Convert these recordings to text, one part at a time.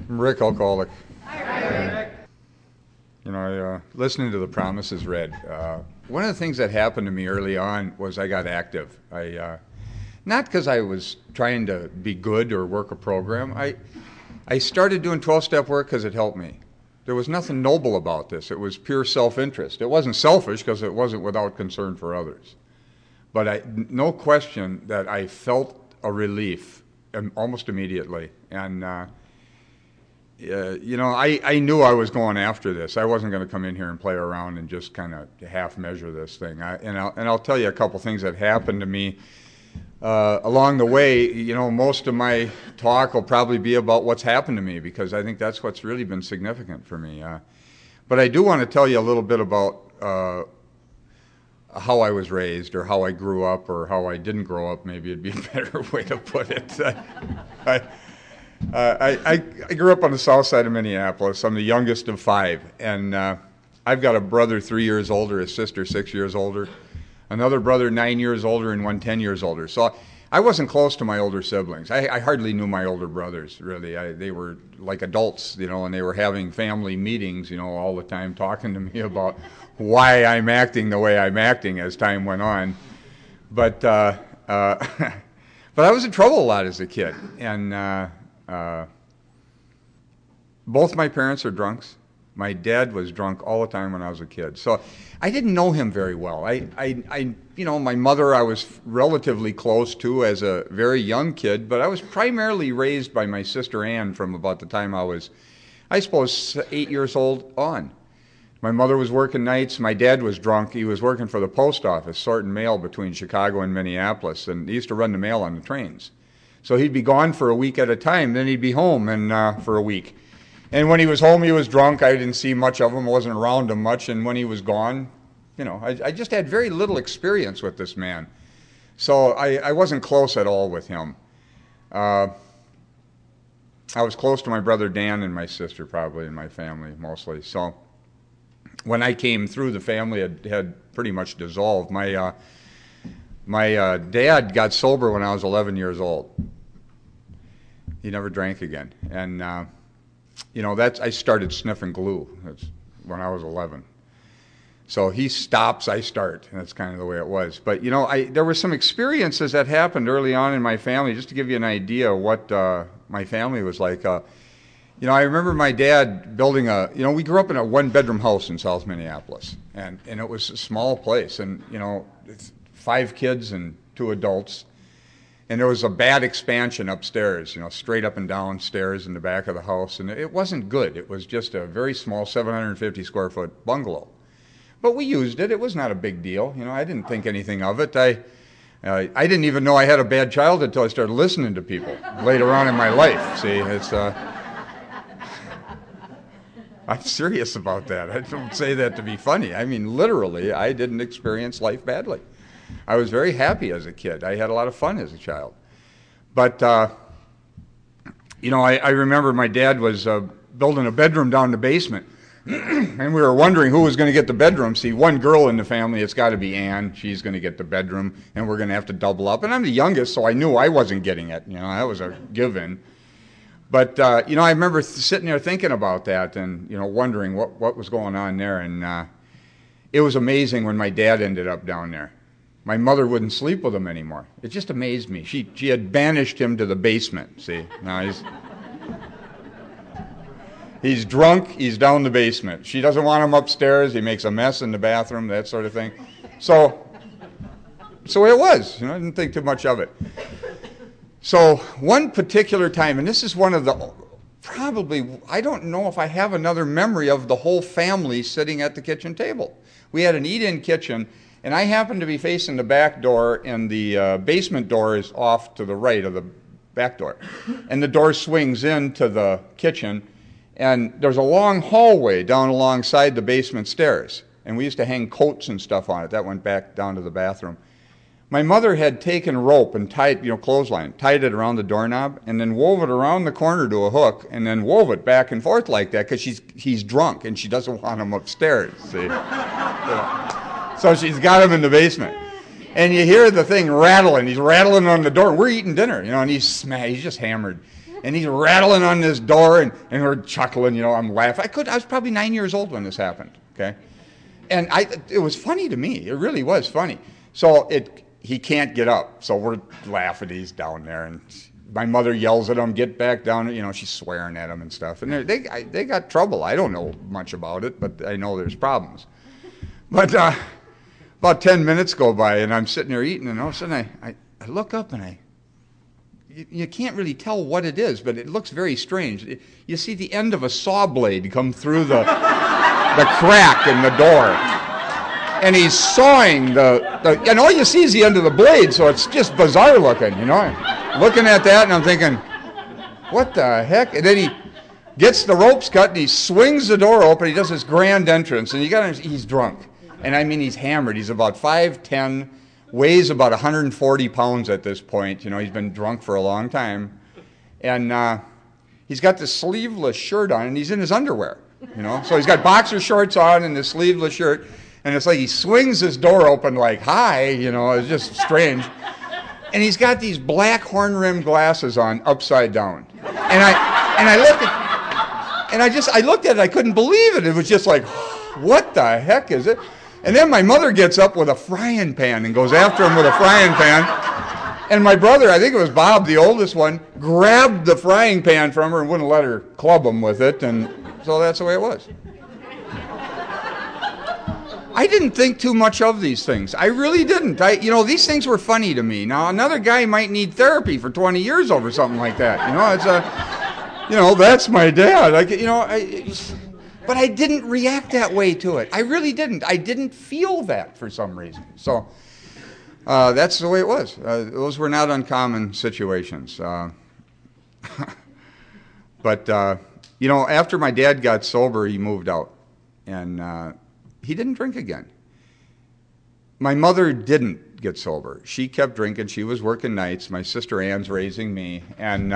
I'm Rick, alcoholic. Listening to the promises read, one of the things that happened to me early on was I got active. Not because I was trying to be good or work a program. I started doing 12-step work because it helped me. There was nothing noble about this. It was pure self-interest. It wasn't selfish because it wasn't without concern for others. But no question that I felt a relief almost immediately. And I knew I was going after this. I wasn't going to come in here and play around and just kind of half measure this thing. I'll tell you a couple things that happened to me along the way. Most of my talk will probably be about what's happened to me because I think that's what's really been significant for me. But I do want to tell you a little bit about how I was raised or how I grew up or how I didn't grow up. Maybe it'd be a better way to put it. I grew up on the south side of Minneapolis. I'm the youngest of 5, and I've got a brother 3 years older, a sister 6 years older, another brother 9 years older, and one 10 years older. So I wasn't close to my older siblings. I hardly knew my older brothers, really. They were like adults, and they were having family meetings, all the time, talking to me about why I'm acting the way I'm acting as time went on. But I was in trouble a lot as a kid, and both my parents are drunks. My dad was drunk all the time when I was a kid. So I didn't know him very well. My mother I was relatively close to as a very young kid, but I was primarily raised by my sister Ann from about the time I was, I suppose, 8 years old on. My mother was working nights. My dad was drunk. He was working for the post office, sorting mail between Chicago and Minneapolis, and he used to run the mail on the trains. So he'd be gone for a week at a time, then he'd be home for a week. And when he was home, he was drunk. I didn't see much of him, wasn't around him much, and when he was gone, I just had very little experience with this man. So I wasn't close at all with him. I was close to my brother Dan and my sister probably, and my family mostly. So when I came through, the family had pretty much dissolved. My dad got sober when I was 11 years old. He never drank again. And, I started sniffing glue. That's when I was 11. So he stops, I start. And that's kind of the way it was. But, there were some experiences that happened early on in my family, just to give you an idea of what my family was like. I remember my dad building we grew up in a one-bedroom house in South Minneapolis. And it was a small place. And, 5 kids and 2 adults. And there was a bad expansion upstairs, straight up and down stairs in the back of the house. And it wasn't good. It was just a very small 750 square foot bungalow. But we used it. It was not a big deal. I didn't think anything of it. I didn't even know I had a bad childhood until I started listening to people later on in my life. See, I'm serious about that. I don't say that to be funny. I mean, literally, I didn't experience life badly. I was very happy as a kid. I had a lot of fun as a child. But, I remember my dad was building a bedroom down in the basement. And we were wondering who was going to get the bedroom. See, one girl in the family, it's got to be Ann. She's going to get the bedroom, and we're going to have to double up. And I'm the youngest, so I knew I wasn't getting it. That was a given. But, I remember sitting there thinking about that and, wondering what was going on there. And it was amazing when my dad ended up down there. My mother wouldn't sleep with him anymore. It just amazed me. She had banished him to the basement, see. Now he's drunk, he's down the basement. She doesn't want him upstairs, he makes a mess in the bathroom, that sort of thing. So it was, I didn't think too much of it. So one particular time, and this is one of the, probably, I don't know if I have another memory of the whole family sitting at the kitchen table. We had an eat-in kitchen, and I happened to be facing the back door, and the basement door is off to the right of the back door. And the door swings into the kitchen, and there's a long hallway down alongside the basement stairs. And we used to hang coats and stuff on it. That went back down to the bathroom. My mother had taken rope and tied, clothesline, tied it around the doorknob, and then wove it around the corner to a hook, and then wove it back and forth like that because he's drunk and she doesn't want him upstairs. See, so she's got him in the basement, and you hear the thing rattling. He's rattling on the door. We're eating dinner, and he's just hammered, And he's rattling on this door, and we're chuckling, I'm laughing. I was probably 9 years old when this happened, okay? And it was funny to me. It really was funny. So he can't get up. So we're laughing. He's down there, and my mother yells at him, "Get back down!" She's swearing at him and stuff. And they got trouble. I don't know much about it, but I know there's problems. But about 10 minutes go by, and I'm sitting there eating, and all of a sudden I look up, and you can't really tell what it is, but it looks very strange. You see the end of a saw blade come through the crack in the door. And he's sawing and all you see is the end of the blade, so it's just bizarre looking, Looking at that, and I'm thinking, what the heck? And then he gets the ropes cut, and he swings the door open. He does this grand entrance, and he's drunk. And I mean, he's hammered. He's about 5'10", weighs about 140 pounds at this point. He's been drunk for a long time. And he's got this sleeveless shirt on, and he's in his underwear, So he's got boxer shorts on and this sleeveless shirt. And it's like he swings his door open like, hi, it's just strange. And he's got these black horn-rimmed glasses on upside down. And I looked at it, I couldn't believe it. It was just like, what the heck is it? And then my mother gets up with a frying pan and goes after him with a frying pan. And my brother, I think it was Bob, the oldest one, grabbed the frying pan from her and wouldn't let her club him with it. And so that's the way it was. I didn't think too much of these things. I really didn't. These things were funny to me. Now, another guy might need therapy for 20 years over something like that. That's my dad. But I didn't react that way to it. I really didn't. I didn't feel that for some reason. So that's the way it was. Those were not uncommon situations. But after my dad got sober, he moved out. And he didn't drink again. My mother didn't get sober. She kept drinking. She was working nights. My sister Ann's raising me. And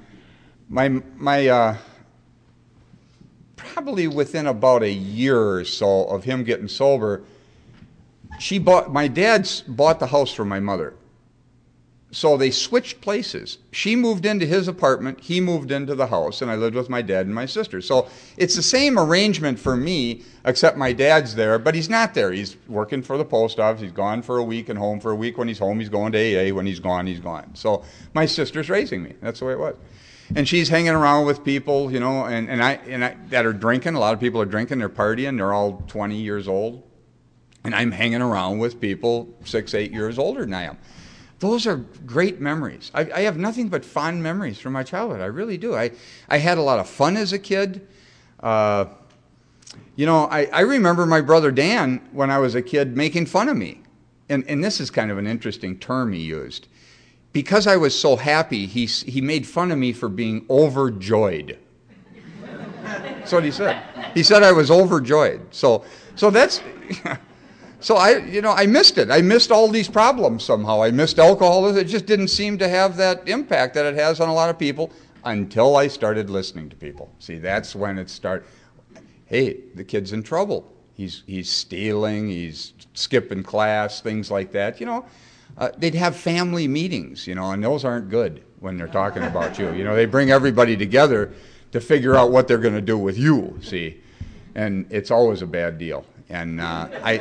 my probably within about a year or so of him getting sober, my dad bought the house for my mother. So they switched places. She moved into his apartment, he moved into the house, and I lived with my dad and my sister. So it's the same arrangement for me, except my dad's there, but he's not there. He's working for the post office. He's gone for a week and home for a week. When he's home, he's going to AA. When he's gone, he's gone. So my sister's raising me. That's the way it was. And she's hanging around with people, and I that are drinking. A lot of people are drinking, they're partying, they're all 20 years old. And I'm hanging around with people 6, 8 years older than I am. Those are great memories. I have nothing but fond memories from my childhood. I really do. I had a lot of fun as a kid. I remember my brother Dan, when I was a kid, making fun of me. And this is kind of an interesting term he used. Because I was so happy, he made fun of me for being overjoyed. That's what he said. He said I was overjoyed. So that's... So I missed it. I missed all these problems somehow. I missed alcoholism. It just didn't seem to have that impact that it has on a lot of people until I started listening to people. See, that's when it started. Hey, the kid's in trouble. He's stealing. He's skipping class. Things like that. They'd have family meetings. And those aren't good when they're talking about you. They bring everybody together to figure out what they're going to do with you. See, and it's always a bad deal. And I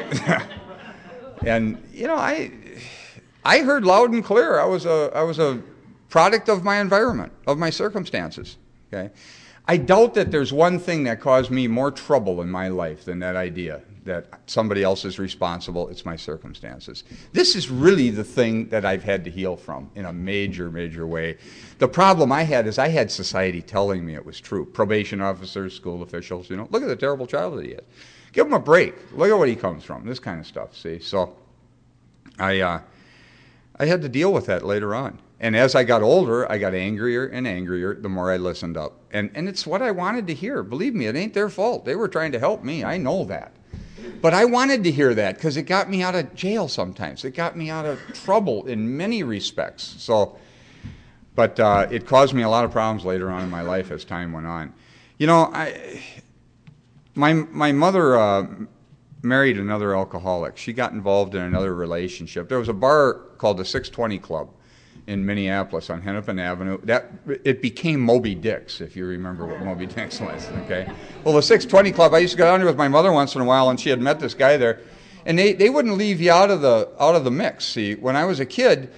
heard loud and clear. I was a product of my environment, of my circumstances. Okay, I doubt that there's one thing that caused me more trouble in my life than that idea that somebody else is responsible. It's my circumstances. This is really the thing that I've had to heal from in a major, major way. The problem I had is I had society telling me it was true. Probation officers, school officials. Look at the terrible childhood he had. Give him a break. Look at where he comes from. This kind of stuff, see? So I had to deal with that later on. And as I got older, I got angrier and angrier the more I listened up. And it's what I wanted to hear. Believe me, it ain't their fault. They were trying to help me. I know that. But I wanted to hear that because it got me out of jail sometimes. It got me out of trouble in many respects. But it caused me a lot of problems later on in my life as time went on. My mother married another alcoholic. She got involved in another relationship. There was a bar called the 620 Club, in Minneapolis on Hennepin Avenue. It became Moby Dick's, if you remember what Moby Dick's was, okay? Well, the 620 Club, I used to go down there with my mother once in a while, and she had met this guy there, and they wouldn't leave you out of the mix. See, when I was a kid,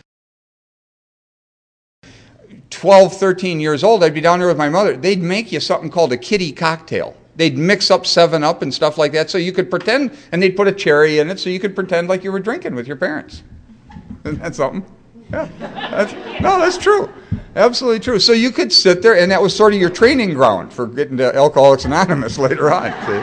12, 13 years old, I'd be down there with my mother. They'd make you something called a kiddie cocktail. They'd mix up 7-Up and stuff like that so you could pretend, and they'd put a cherry in it so you could pretend like you were drinking with your parents. Isn't that something? Yeah. That's true. Absolutely true. So you could sit there, and that was sort of your training ground for getting to Alcoholics Anonymous later on. See?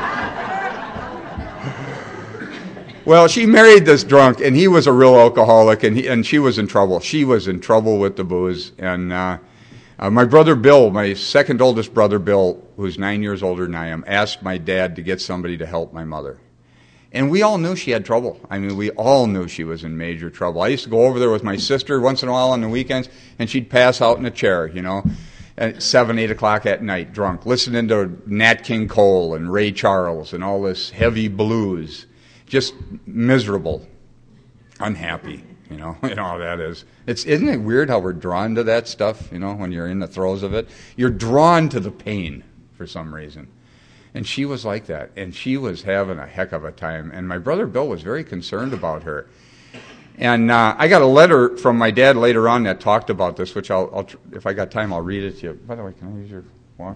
Well, she married this drunk, and he was a real alcoholic, and she was in trouble. She was in trouble with the booze. And my brother Bill, my second oldest brother Bill, who's 9 years older than I am, asked my dad to get somebody to help my mother. And we all knew she had trouble. I mean, we all knew she was in major trouble. I used to go over there with my sister once in a while on the weekends, and she'd pass out in a chair, at 7, 8 o'clock at night, drunk, listening to Nat King Cole and Ray Charles and all this heavy blues. Just miserable, unhappy, you know how that is. Isn't it weird how we're drawn to that stuff, when you're in the throes of it? You're drawn to the pain for some reason. And she was like that, and she was having a heck of a time. And my brother Bill was very concerned about her. And I got a letter from my dad later on that talked about this, which I'll if I got time, I'll read it to you. By the way, can I use your watch?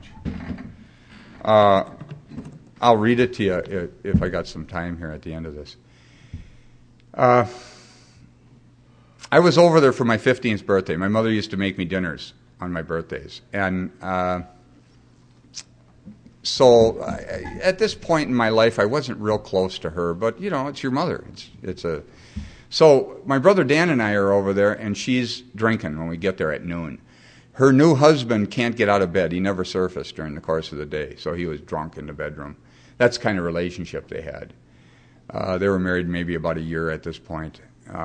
I'll read it to you if I got some time here at the end of this. I was over there for my 15th birthday. My mother used to make me dinners on my birthdays. And so at this point in my life, I wasn't real close to her. But, it's your mother. So my brother Dan and I are over there, and she's drinking when we get there at noon. Her new husband can't get out of bed. He never surfaced during the course of the day, so he was drunk in the bedroom. That's the kind of relationship they had. They were married maybe about a year at this point.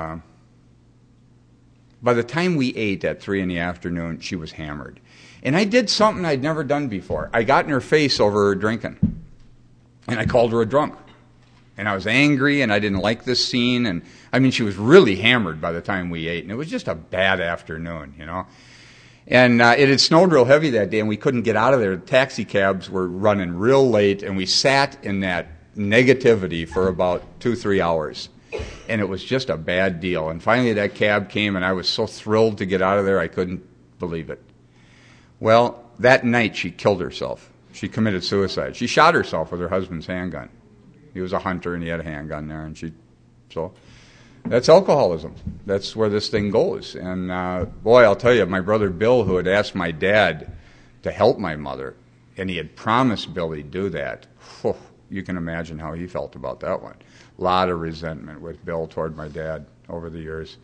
By the time we ate at 3 p.m, she was hammered. And I did something I'd never done before. I got in her face over her drinking. And I called her a drunk. And I was angry, and I didn't like this scene. And she was really hammered by the time we ate. And it was just a bad afternoon, And it had snowed real heavy that day, and we couldn't get out of there. The taxi cabs were running real late, and we sat in that negativity for about 2-3 hours. And it was just a bad deal. And finally that cab came, and I was so thrilled to get out of there, I couldn't believe it. Well, that night she killed herself. She committed suicide. She shot herself with her husband's handgun. He was a hunter, and he had a handgun there, and so that's alcoholism. That's where this thing goes. And boy, I'll tell you, my brother Bill, who had asked my dad to help my mother, and he had promised Bill he'd do that, you can imagine how he felt about that one. A lot of resentment with Bill toward my dad over the years.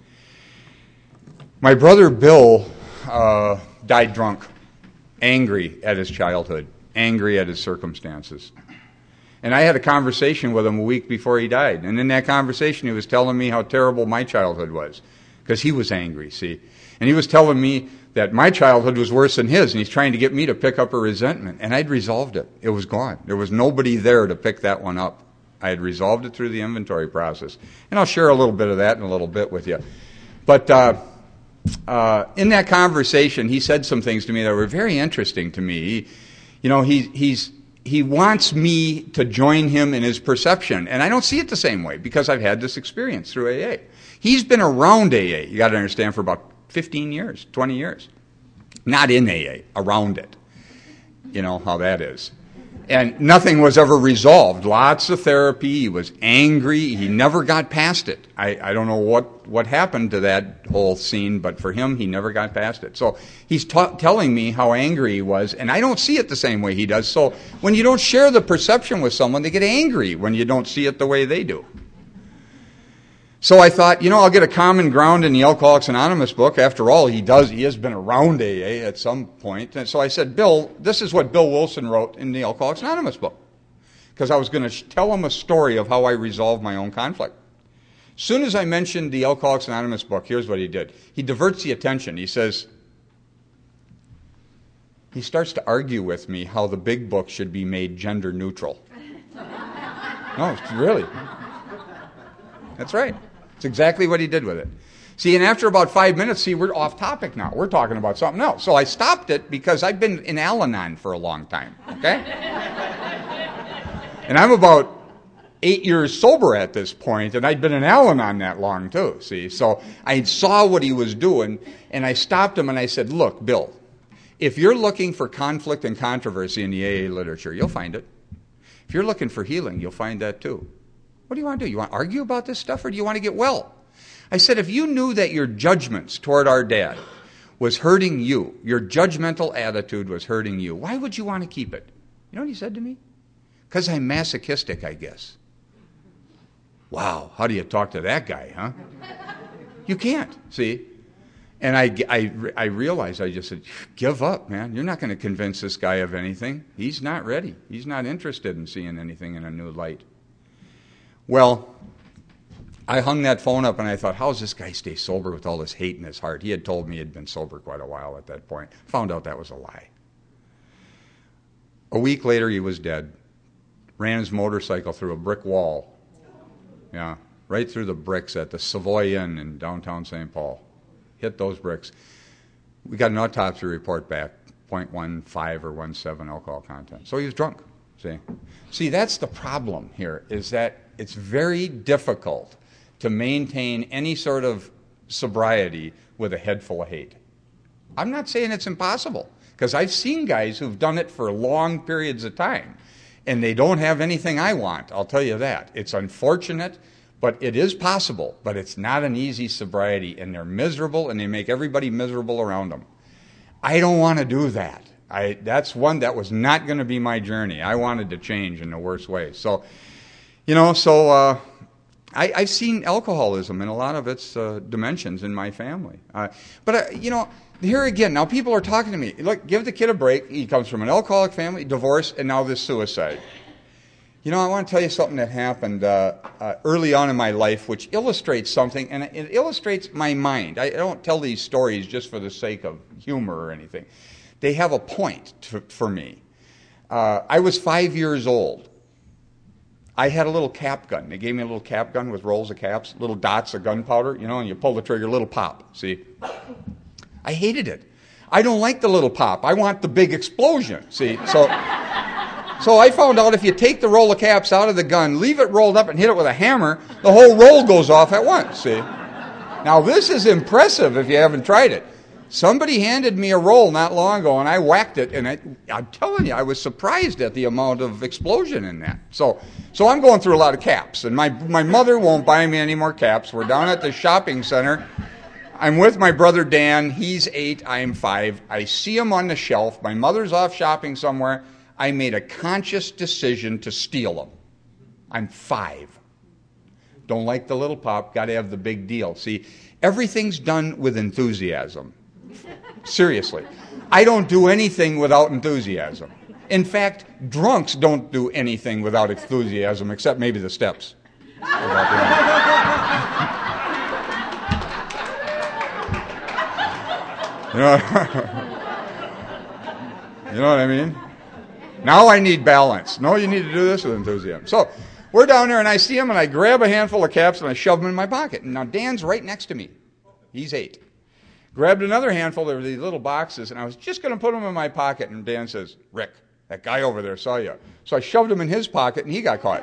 My brother Bill died drunk, angry at his childhood, angry at his circumstances. And I had a conversation with him a week before he died. And in that conversation, he was telling me how terrible my childhood was, because he was angry, see. And he was telling me that my childhood was worse than his, and he's trying to get me to pick up a resentment. And I'd resolved it. It was gone. There was nobody there to pick that one up. I had resolved it through the inventory process. And I'll share a little bit of that in a little bit with you. But in that conversation, he said some things to me that were very interesting to me. He wants me to join him in his perception. And I don't see it the same way, because I've had this experience through AA. He's been around AA, you got to understand, for about 15 years, 20 years. Not in AA, around it. You know how that is. And nothing was ever resolved. Lots of therapy. He was angry. He never got past it. I don't know what happened to that whole scene, but for him, he never got past it. So he's telling me how angry he was, and I don't see it the same way he does. So when you don't share the perception with someone, they get angry when you don't see it the way they do. So I thought, I'll get a common ground in the Alcoholics Anonymous book. After all, he has been around AA at some point. And so I said, Bill, this is what Bill Wilson wrote in the Alcoholics Anonymous book. Because I was going to tell him a story of how I resolved my own conflict. As soon as I mentioned the Alcoholics Anonymous book, here's what he did. He diverts the attention. He starts to argue with me how the big book should be made gender neutral. No, really. That's right. It's exactly what he did with it. See, and after about 5 minutes, see, we're off topic now. We're talking about something else. So I stopped it because I've been in Al-Anon for a long time, okay? And I'm about 8 years sober at this point, and I'd been in Al-Anon that long too, see? So I saw what he was doing, and I stopped him and I said, look, Bill, if you're looking for conflict and controversy in the AA literature, you'll find it. If you're looking for healing, you'll find that too. What do you want to do? You want to argue about this stuff, or do you want to get well? I said, if you knew that your judgments toward our dad was hurting you, your judgmental attitude was hurting you, why would you want to keep it? You know what he said to me? Because I'm masochistic, I guess. Wow, how do you talk to that guy, huh? You can't, see? And I realized, I just said, give up, man. You're not going to convince this guy of anything. He's not ready. He's not interested in seeing anything in a new light. Well, I hung that phone up and I thought, how does this guy stay sober with all this hate in his heart? He had told me he'd been sober quite a while at that point. Found out that was a lie. A week later, he was dead. Ran his motorcycle through a brick wall. Yeah, right through the bricks at the Savoy Inn in downtown St. Paul. Hit those bricks. We got an autopsy report back, 0.15 or 0.17 alcohol content. So he was drunk, see? See, that's the problem here, is that it's very difficult to maintain any sort of sobriety with a head full of hate. I'm not saying it's impossible, because I've seen guys who've done it for long periods of time, and they don't have anything I want, I'll tell you that. It's unfortunate, but it is possible, but it's not an easy sobriety, and they're miserable, and they make everybody miserable around them. I don't want to do that. That's one that was not going to be my journey. I wanted to change in the worst way. So, I've seen alcoholism in a lot of its dimensions in my family. But here again, now people are talking to me. Look, give the kid a break. He comes from an alcoholic family, divorce, and now this suicide. I want to tell you something that happened early on in my life, which illustrates something, and it illustrates my mind. I don't tell these stories just for the sake of humor or anything. They have a point for me. I was 5 years old. I had a little cap gun. They gave me a little cap gun with rolls of caps, little dots of gunpowder, and you pull the trigger, little pop, see? I hated it. I don't like the little pop. I want the big explosion, see? So I found out if you take the roll of caps out of the gun, leave it rolled up and hit it with a hammer, the whole roll goes off at once, see? Now, this is impressive if you haven't tried it. Somebody handed me a roll not long ago, and I whacked it, and I'm telling you, I was surprised at the amount of explosion in that. So I'm going through a lot of caps, and my mother won't buy me any more caps. We're down at the shopping center. I'm with my brother Dan. He's 8, I'm 5. I see him on the shelf. My mother's off shopping somewhere. I made a conscious decision to steal them. I'm 5. Don't like the little pop, got to have the big deal. See, everything's done with enthusiasm. Seriously. I don't do anything without enthusiasm. In fact, drunks don't do anything without enthusiasm, except maybe the steps. You know what I mean? Now I need balance. No, you need to do this with enthusiasm. So we're down there, and I see him, and I grab a handful of caps, and I shove them in my pocket. And now Dan's right next to me. He's 8. Grabbed another handful of these little boxes, and I was just going to put them in my pocket, and Dan says, Rick, that guy over there saw you. So I shoved them in his pocket, and he got caught.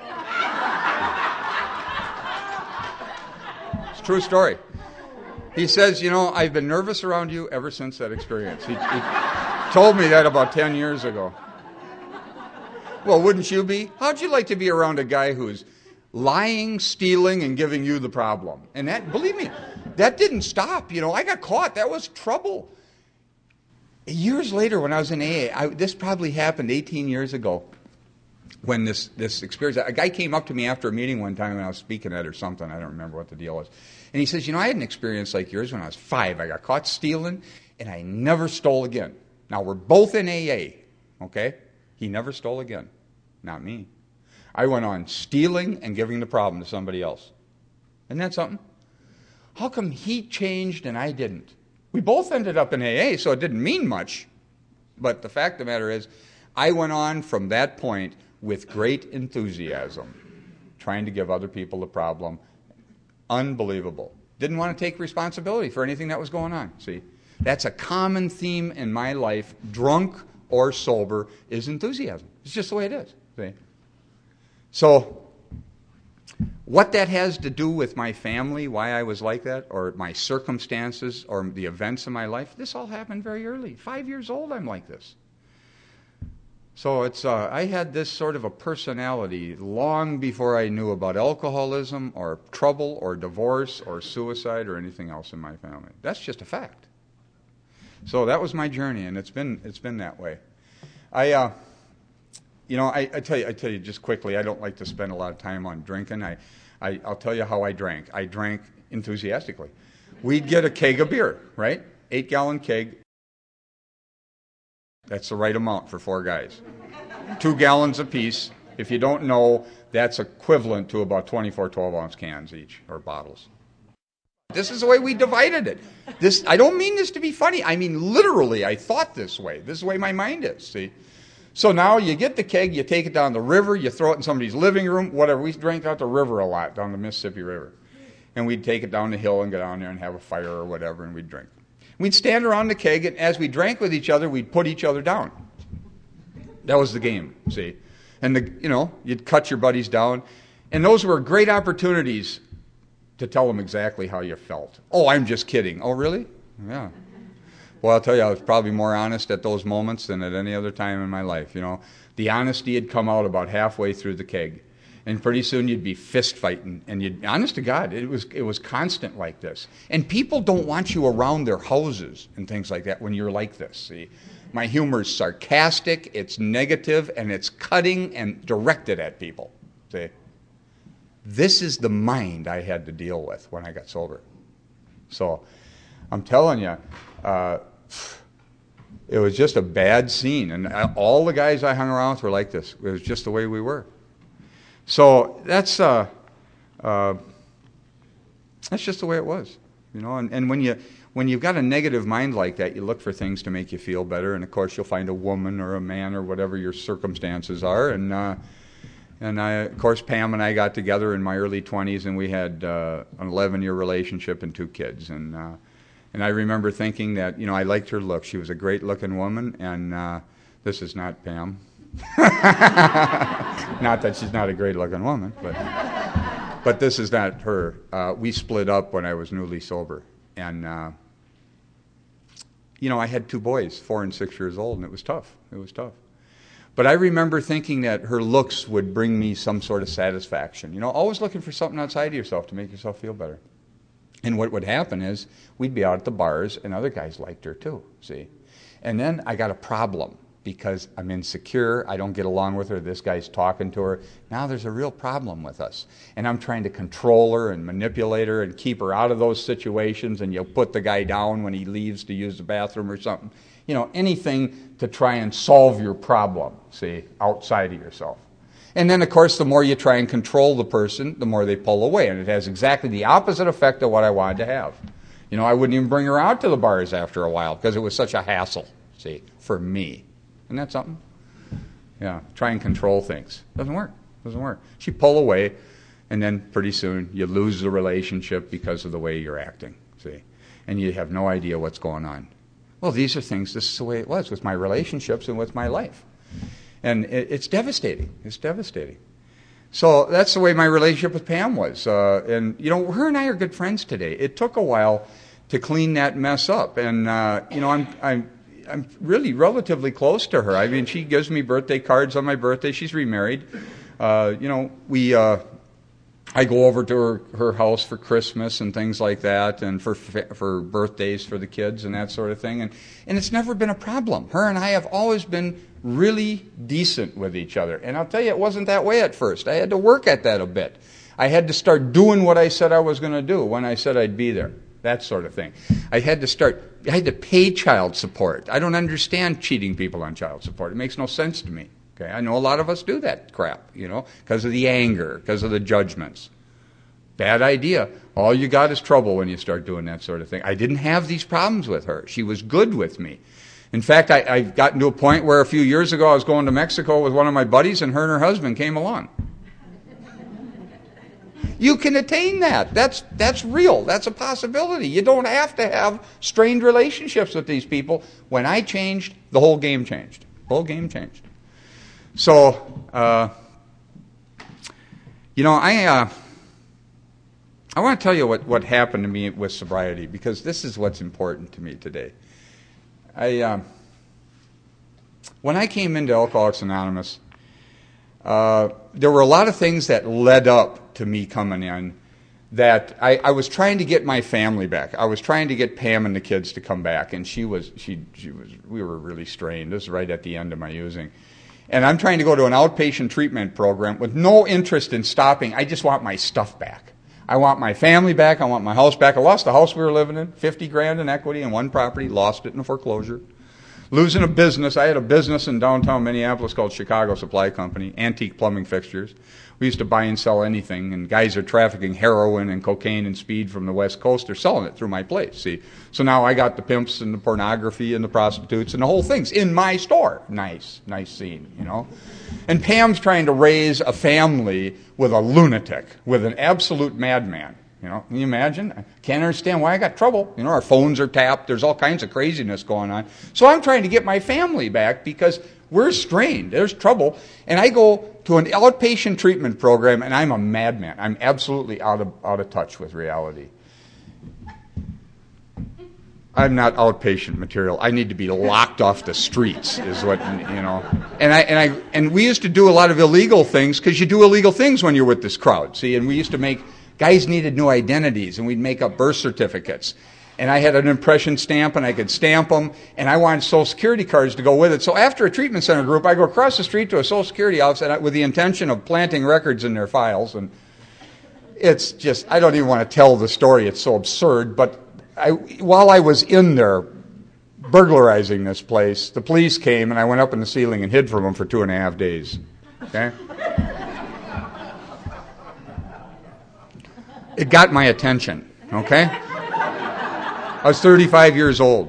It's a true story. He says, I've been nervous around you ever since that experience. He told me that about 10 years ago. Well, wouldn't you be? How'd you like to be around a guy who's lying, stealing, and giving you the problem? And that, believe me, that didn't stop. I got caught. That was trouble. Years later, when I was in AA, this probably happened 18 years ago, when this experience, a guy came up to me after a meeting one time when I was speaking at or something. I don't remember what the deal was. And he says, I had an experience like yours when I was 5. I got caught stealing, and I never stole again. Now, we're both in AA, okay? He never stole again. Not me. I went on stealing and giving the problem to somebody else. Isn't that something? How come he changed and I didn't? We both ended up in AA, so it didn't mean much. But the fact of the matter is, I went on from that point with great enthusiasm, trying to give other people the problem. Unbelievable. Didn't want to take responsibility for anything that was going on, see? That's a common theme in my life, drunk or sober, is enthusiasm. It's just the way it is, see? So, what that has to do with my family, why I was like that, or my circumstances, or the events of my life, this all happened very early. 5 years old, I'm like this. So I had this sort of a personality long before I knew about alcoholism or trouble or divorce or suicide or anything else in my family. That's just a fact. So that was my journey, and it's been that way. I tell you just quickly, I don't like to spend a lot of time on drinking. I'll tell you how I drank. I drank enthusiastically. We'd get a keg of beer, right? 8-gallon keg. That's the right amount for 4 guys. 2 gallons apiece. If you don't know, that's equivalent to about 24 12-ounce cans each, or bottles. This is the way we divided it. I don't mean this to be funny. I mean literally, I thought this way. This is the way my mind is, see? So now you get the keg, you take it down the river, you throw it in somebody's living room, whatever. We drank out the river a lot, down the Mississippi River. And we'd take it down the hill and go down there and have a fire or whatever, and we'd drink. We'd stand around the keg, and as we drank with each other, we'd put each other down. That was the game, see? And, you'd cut your buddies down. And those were great opportunities to tell them exactly how you felt. Oh, I'm just kidding. Oh, really? Yeah. Well, I'll tell you, I was probably more honest at those moments than at any other time in my life. The honesty had come out about halfway through the keg. And pretty soon you'd be fist fighting, and honest to God, it was constant like this. And people don't want you around their houses and things like that when you're like this. See, my humor is sarcastic, it's negative, and it's cutting and directed at people. See, this is the mind I had to deal with when I got sober. So, I'm telling you, it was just a bad scene, and all the guys I hung around with were like this. It was just the way we were. So that's just the way it was, And when you've got a negative mind like that, you look for things to make you feel better. And of course, you'll find a woman or a man or whatever your circumstances are. And of course, Pam and I got together in my early 20s, and we had an 11-year relationship and 2 kids. And I remember thinking that I liked her look. She was a great-looking woman, and this is not Pam. Not that she's not a great-looking woman, but this is not her. We split up when I was newly sober, and I had 2 boys, 4 and 6 years old, and it was tough. It was tough. But I remember thinking that her looks would bring me some sort of satisfaction. Always looking for something outside of yourself to make yourself feel better. And what would happen is we'd be out at the bars, and other guys liked her too. See, and then I got a problem. Because I'm insecure, I don't get along with her, this guy's talking to her. Now there's a real problem with us. And I'm trying to control her and manipulate her and keep her out of those situations, and you'll put the guy down when he leaves to use the bathroom or something. Anything to try and solve your problem, see, outside of yourself. And then, of course, the more you try and control the person, the more they pull away. And it has exactly the opposite effect of what I wanted to have. I wouldn't even bring her out to the bars after a while because it was such a hassle, see, for me. Isn't that something? Yeah, try and control things. Doesn't work. She'd pull away, and then pretty soon you lose the relationship because of the way you're acting, see? And you have no idea what's going on. Well, this is the way it was with my relationships and with my life. And it's devastating. It's devastating. So that's the way my relationship with Pam was. And, her and I are good friends today. It took a while to clean that mess up. And, I'm really relatively close to her. I mean, she gives me birthday cards on my birthday. She's remarried. I go over to her house for Christmas and things like that, and for birthdays for the kids and that sort of thing. And it's never been a problem. Her and I have always been really decent with each other. And I'll tell you, it wasn't that way at first. I had to work at that a bit. I had to start doing what I said I was going to do when I said I'd be there. That sort of thing. I had to pay child support. I don't understand cheating people on child support. It makes no sense to me. Okay, I know a lot of us do that crap, because of the anger, because of the judgments. Bad idea. All you got is trouble when you start doing that sort of thing. I didn't have these problems with her. She was good with me. In fact, I've gotten to a point where a few years ago I was going to Mexico with one of my buddies, and her and her husband came along. You can attain that. That's real. That's a possibility. You don't have to have strained relationships with these people. When I changed, the whole game changed. The whole game changed. So, I want to tell you what happened to me with sobriety, because this is what's important to me today. When I came into Alcoholics Anonymous, there were a lot of things that led up to me coming in that I was trying to get my family back. I was trying to get Pam and the kids to come back, and we were really strained. This is right at the end of my using. And I'm trying to go to an outpatient treatment program with no interest in stopping. I just want my stuff back. I want my family back. I want my house back. I lost the house we were living in, $50,000 in equity in one property, lost it in a foreclosure. Losing a business. I had a business in downtown Minneapolis called Chicago Supply Company, antique plumbing fixtures. We used to buy and sell anything, and guys are trafficking heroin and cocaine and speed from the West Coast. They're selling it through my place, see. So now I got the pimps and the pornography and the prostitutes and the whole thing's in my store. Nice scene, And Pam's trying to raise a family with a lunatic, with an absolute madman. Can you imagine? I can't understand why I got trouble. Our phones are tapped. There's all kinds of craziness going on. So I'm trying to get my family back because we're strained. There's trouble. And I go to an outpatient treatment program, and I'm a madman. I'm absolutely out of touch with reality. I'm not outpatient material. I need to be locked off the streets, is what, And we used to do a lot of illegal things, because you do illegal things when you're with this crowd, see. And we used to guys needed new identities, and we'd make up birth certificates. And I had an impression stamp, and I could stamp them, and I wanted Social Security cards to go with it. So after a treatment center group, I go across the street to a Social Security office with the intention of planting records in their files. And it's just, I don't even want to tell the story. It's so absurd. But while I was in there burglarizing this place, the police came, and I went up in the ceiling and hid from them for 2.5 days. Okay? It got my attention, okay? I was 35 years old.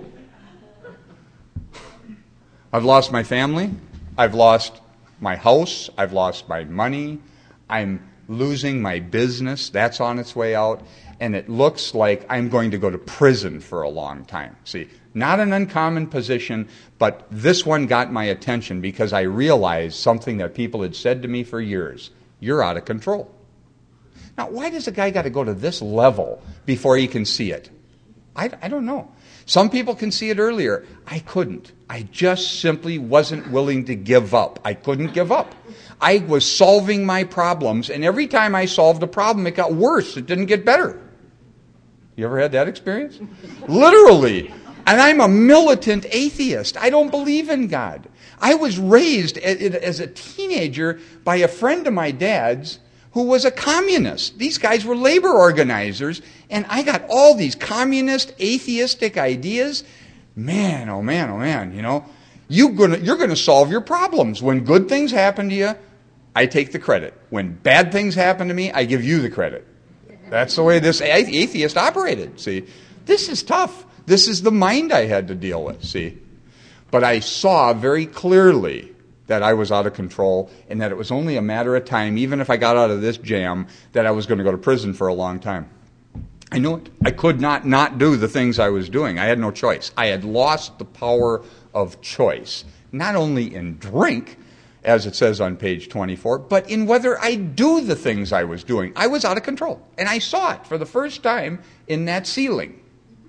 I've lost my family. I've lost my house. I've lost my money. I'm losing my business. That's on its way out. And it looks like I'm going to go to prison for a long time. See, not an uncommon position, but this one got my attention because I realized something that people had said to me for years. You're out of control. Now, why does a guy got to go to this level before he can see it? I don't know. Some people can see it earlier. I couldn't. I just simply wasn't willing to give up. I couldn't give up. I was solving my problems, and every time I solved a problem, it got worse. It didn't get better. You ever had that experience? Literally. And I'm a militant atheist. I don't believe in God. I was raised as a teenager by a friend of my dad's who was a communist. These guys were labor organizers, and I got all these communist, atheistic ideas. Man, oh man, oh man, you're going to solve your problems. When good things happen to you, I take the credit. When bad things happen to me, I give you the credit. That's the way this atheist operated, see. This is tough. This is the mind I had to deal with, see. But I saw very clearly that I was out of control, and that it was only a matter of time, even if I got out of this jam, that I was going to go to prison for a long time. I knew it. I could not do the things I was doing. I had no choice. I had lost the power of choice, not only in drink, as it says on page 24, but in whether I do the things I was doing. I was out of control, and I saw it for the first time in that ceiling.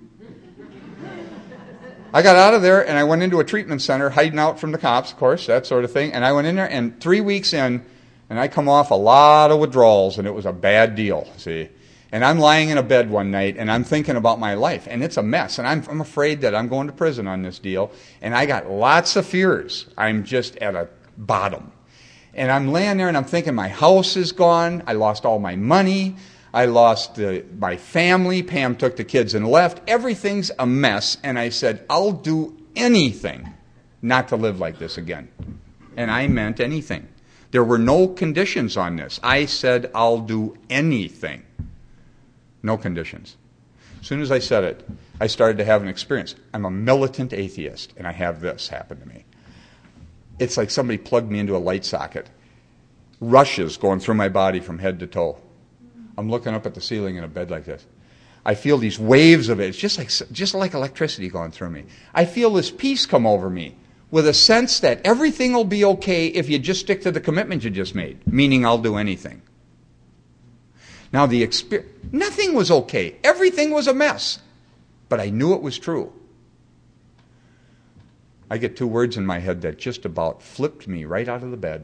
I got out of there, and I went into a treatment center, hiding out from the cops, of course, that sort of thing. And I went in there, and 3 weeks in, and I come off a lot of withdrawals, and it was a bad deal, see. And I'm lying in a bed one night, and I'm thinking about my life, and it's a mess. And I'm afraid that I'm going to prison on this deal. And I got lots of fears. I'm just at a bottom. And I'm laying there, and I'm thinking my house is gone. I lost all my money. I lost my family. Pam took the kids and left. Everything's a mess. And I said, I'll do anything not to live like this again. And I meant anything. There were no conditions on this. I said, I'll do anything. No conditions. As soon as I said it, I started to have an experience. I'm a militant atheist, and I have this happen to me. It's like somebody plugged me into a light socket. Rushes going through my body from head to toe. I'm looking up at the ceiling in a bed like this. I feel these waves of it. It's just like electricity going through me. I feel this peace come over me with a sense that everything will be okay if you just stick to the commitment you just made, meaning I'll do anything. Now, nothing was okay. Everything was a mess. But I knew it was true. I get two words in my head that just about flipped me right out of the bed.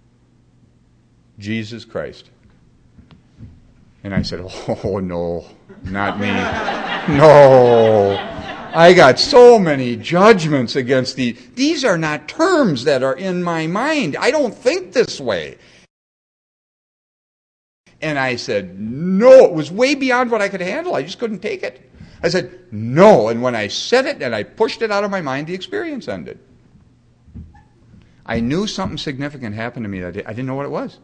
Jesus Christ. And I said, oh, no, not me. No. I got so many judgments against these. These are not terms that are in my mind. I don't think this way. And I said, no. It was way beyond what I could handle. I just couldn't take it. I said, no. And when I said it and I pushed it out of my mind, the experience ended. I knew something significant happened to me that day. I didn't know what it was.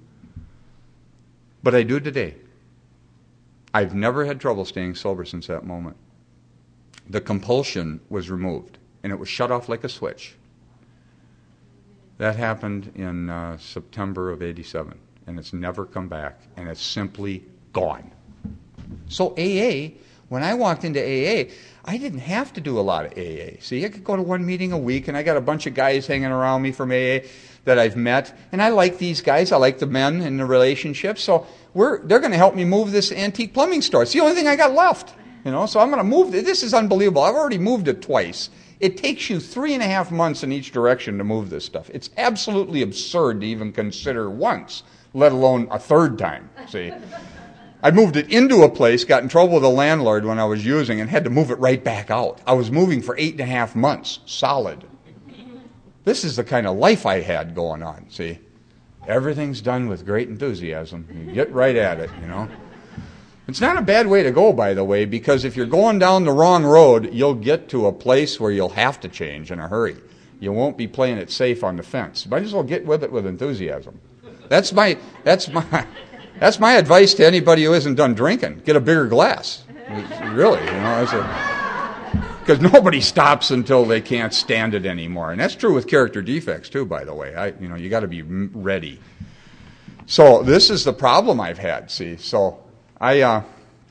But I do today. I've never had trouble staying sober since that moment. The compulsion was removed, and it was shut off like a switch. That happened in September of '87, and it's never come back, and it's simply gone. So AA, when I walked into AA, I didn't have to do a lot of AA. See, I could go to one meeting a week, and I got a bunch of guys hanging around me from AA that I've met, and I like these guys. I like the men in the relationships, so they're going to help me move this antique plumbing store. It's the only thing I got left, so I'm going to move it. This is unbelievable. I've already moved it twice. It takes you 3.5 months in each direction to move this stuff. It's absolutely absurd to even consider once, let alone a third time, see. I moved it into a place, got in trouble with the landlord when I was using, and had to move it right back out. I was moving for 8.5 months, solid. This is the kind of life I had going on, see. Everything's done with great enthusiasm. You get right at it, It's not a bad way to go, by the way, because if you're going down the wrong road, you'll get to a place where you'll have to change in a hurry. You won't be playing it safe on the fence. Might as well get with it with enthusiasm. That's my advice to anybody who isn't done drinking. Get a bigger glass. Really, because nobody stops until they can't stand it anymore. And that's true with character defects too, by the way. You got to be ready. So this is the problem I've had, see. So AA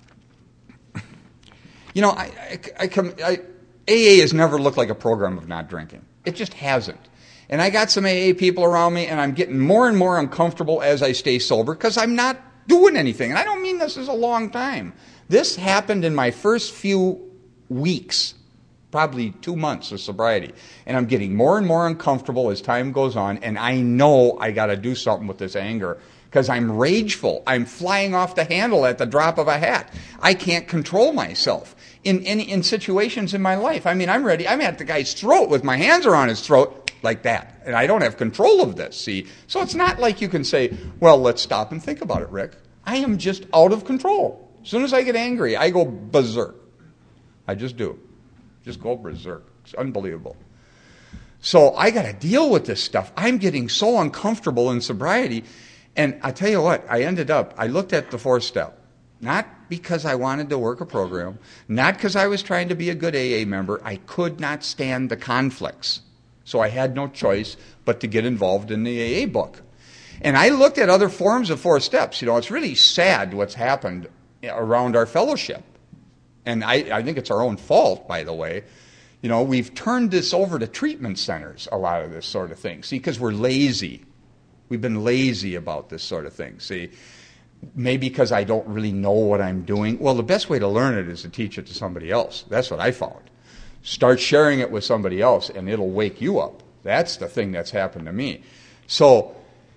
has never looked like a program of not drinking. It just hasn't. And I got some AA people around me, and I'm getting more and more uncomfortable as I stay sober because I'm not doing anything. And I don't mean this is a long time. This happened in my first few weeks, probably 2 months of sobriety. And I'm getting more and more uncomfortable as time goes on, and I know I got to do something with this anger because I'm rageful. I'm flying off the handle at the drop of a hat. I can't control myself in situations in my life. I mean, I'm ready. I'm at the guy's throat with my hands around his throat like that, and I don't have control of this, see? So it's not like you can say, well, let's stop and think about it, Rick. I am just out of control. As soon as I get angry, I go berserk. I just do. Just go berserk. It's unbelievable. So I got to deal with this stuff. I'm getting so uncomfortable in sobriety. And I tell you what, I looked at the 4-step. Not because I wanted to work a program. Not because I was trying to be a good AA member. I could not stand the conflicts. So I had no choice but to get involved in the AA book. And I looked at other forms of 4 steps. It's really sad what's happened around our fellowship. And I think it's our own fault, by the way. We've turned this over to treatment centers, a lot of this sort of thing. See, because we're lazy. We've been lazy about this sort of thing. See, maybe because I don't really know what I'm doing. Well, the best way to learn it is to teach it to somebody else. That's what I found. Start sharing it with somebody else, and it'll wake you up. That's the thing that's happened to me. So,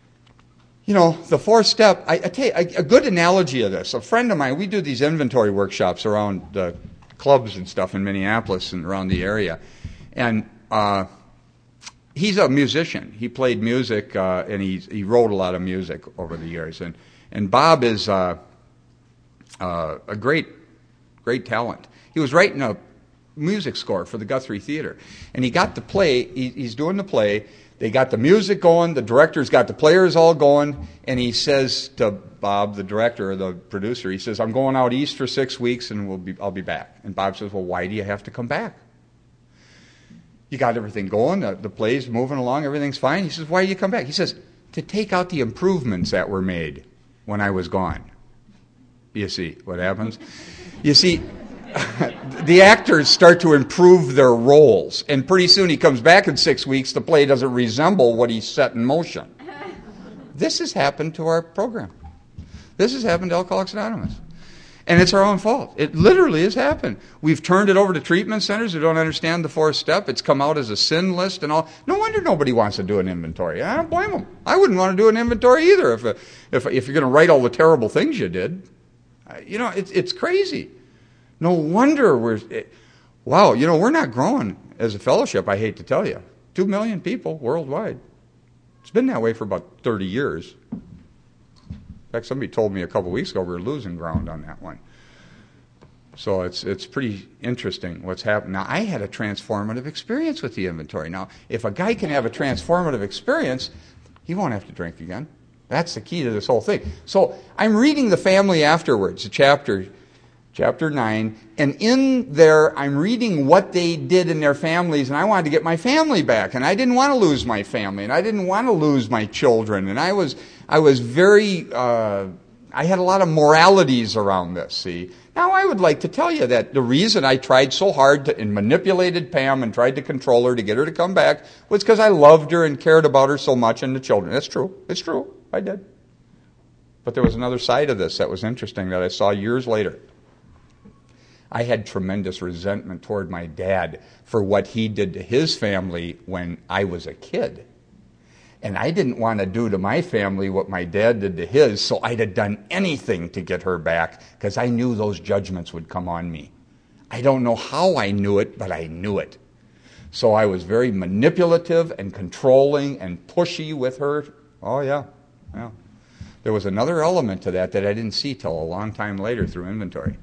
the 4-step, I tell you, a good analogy of this, a friend of mine, we do these inventory workshops around the clubs and stuff in Minneapolis and around the area. And he's a musician. He played music, and he wrote a lot of music over the years. And Bob is a great talent. He was writing a music score for the Guthrie Theater. And he got the play, he's doing the play, they got the music going, the director's got the players all going, and he says to Bob, the director or the producer, he says, I'm going out east for 6 weeks and I'll be back. And Bob says, well, why do you have to come back? You got everything going, the play's moving along, everything's fine. He says, why do you come back? He says, to take out the improvements that were made when I was gone. You see what happens? You see, the actors start to improve their roles, and pretty soon he comes back in 6 weeks, the play doesn't resemble what he set in motion. This has happened to our program. This has happened to Alcoholics Anonymous. And it's our own fault. It literally has happened. We've turned it over to treatment centers who don't understand the fourth step. It's come out as a sin list and all. No wonder nobody wants to do an inventory. I don't blame them. I wouldn't want to do an inventory either if you're going to write all the terrible things you did. It's crazy. No wonder we're not growing as a fellowship, I hate to tell you. 2 million people worldwide. It's been that way for about 30 years. In fact, somebody told me a couple weeks ago we were losing ground on that one. So it's pretty interesting what's happened. Now, I had a transformative experience with the inventory. Now, if a guy can have a transformative experience, he won't have to drink again. That's the key to this whole thing. So I'm reading the family afterwards, chapter 9, and in there I'm reading what they did in their families, and I wanted to get my family back, and I didn't want to lose my family, and I didn't want to lose my children, and I was very, I had a lot of moralities around this, see. Now I would like to tell you that the reason I tried so hard and manipulated Pam and tried to control her to get her to come back was because I loved her and cared about her so much and the children. That's true. It's true. I did. But there was another side of this that was interesting that I saw years later. I had tremendous resentment toward my dad for what he did to his family when I was a kid. And I didn't want to do to my family what my dad did to his, so I'd have done anything to get her back because I knew those judgments would come on me. I don't know how I knew it, but I knew it. So I was very manipulative and controlling and pushy with her. Oh, yeah. There was another element to that I didn't see till a long time later through inventory.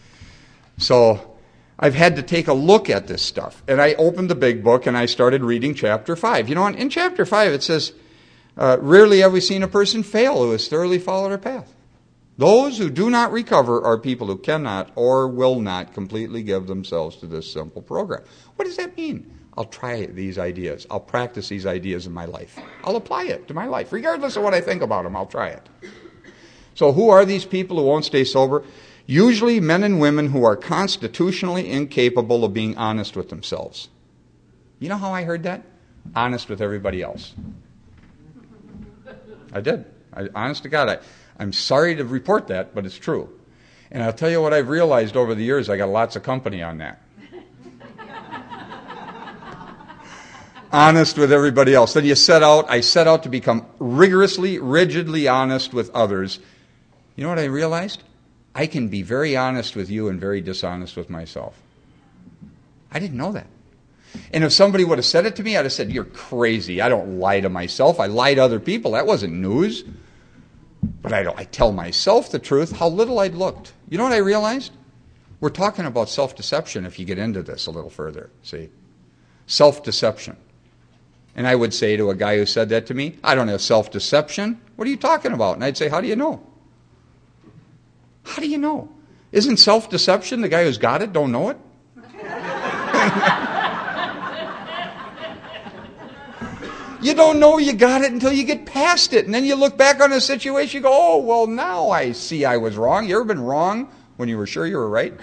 So I've had to take a look at this stuff. And I opened the big book and I started reading chapter 5. In chapter 5 it says, rarely have we seen a person fail who has thoroughly followed our path. Those who do not recover are people who cannot or will not completely give themselves to this simple program. What does that mean? I'll try these ideas. I'll practice these ideas in my life. I'll apply it to my life. Regardless of what I think about them, I'll try it. So who are these people who won't stay sober? Usually men and women who are constitutionally incapable of being honest with themselves. You know how I heard that? Honest with everybody else. I did. Honest to God, I'm sorry to report that, but it's true. And I'll tell you what I've realized over the years, I got lots of company on that. Honest with everybody else. Then I set out to become rigidly honest with others. You know what I realized? I can be very honest with you and very dishonest with myself. I didn't know that. And if somebody would have said it to me, I'd have said, you're crazy. I don't lie to myself. I lie to other people. That wasn't news. But I tell myself the truth, how little I'd looked. You know what I realized? We're talking about self-deception if you get into this a little further, see? Self-deception. And I would say to a guy who said that to me, I don't have self-deception. What are you talking about? And I'd say, how do you know? How do you know? Isn't self-deception the guy who's got it don't know it? You don't know you got it until you get past it. And then you look back on a situation, you go, oh, well, now I see I was wrong. You ever been wrong when you were sure you were right?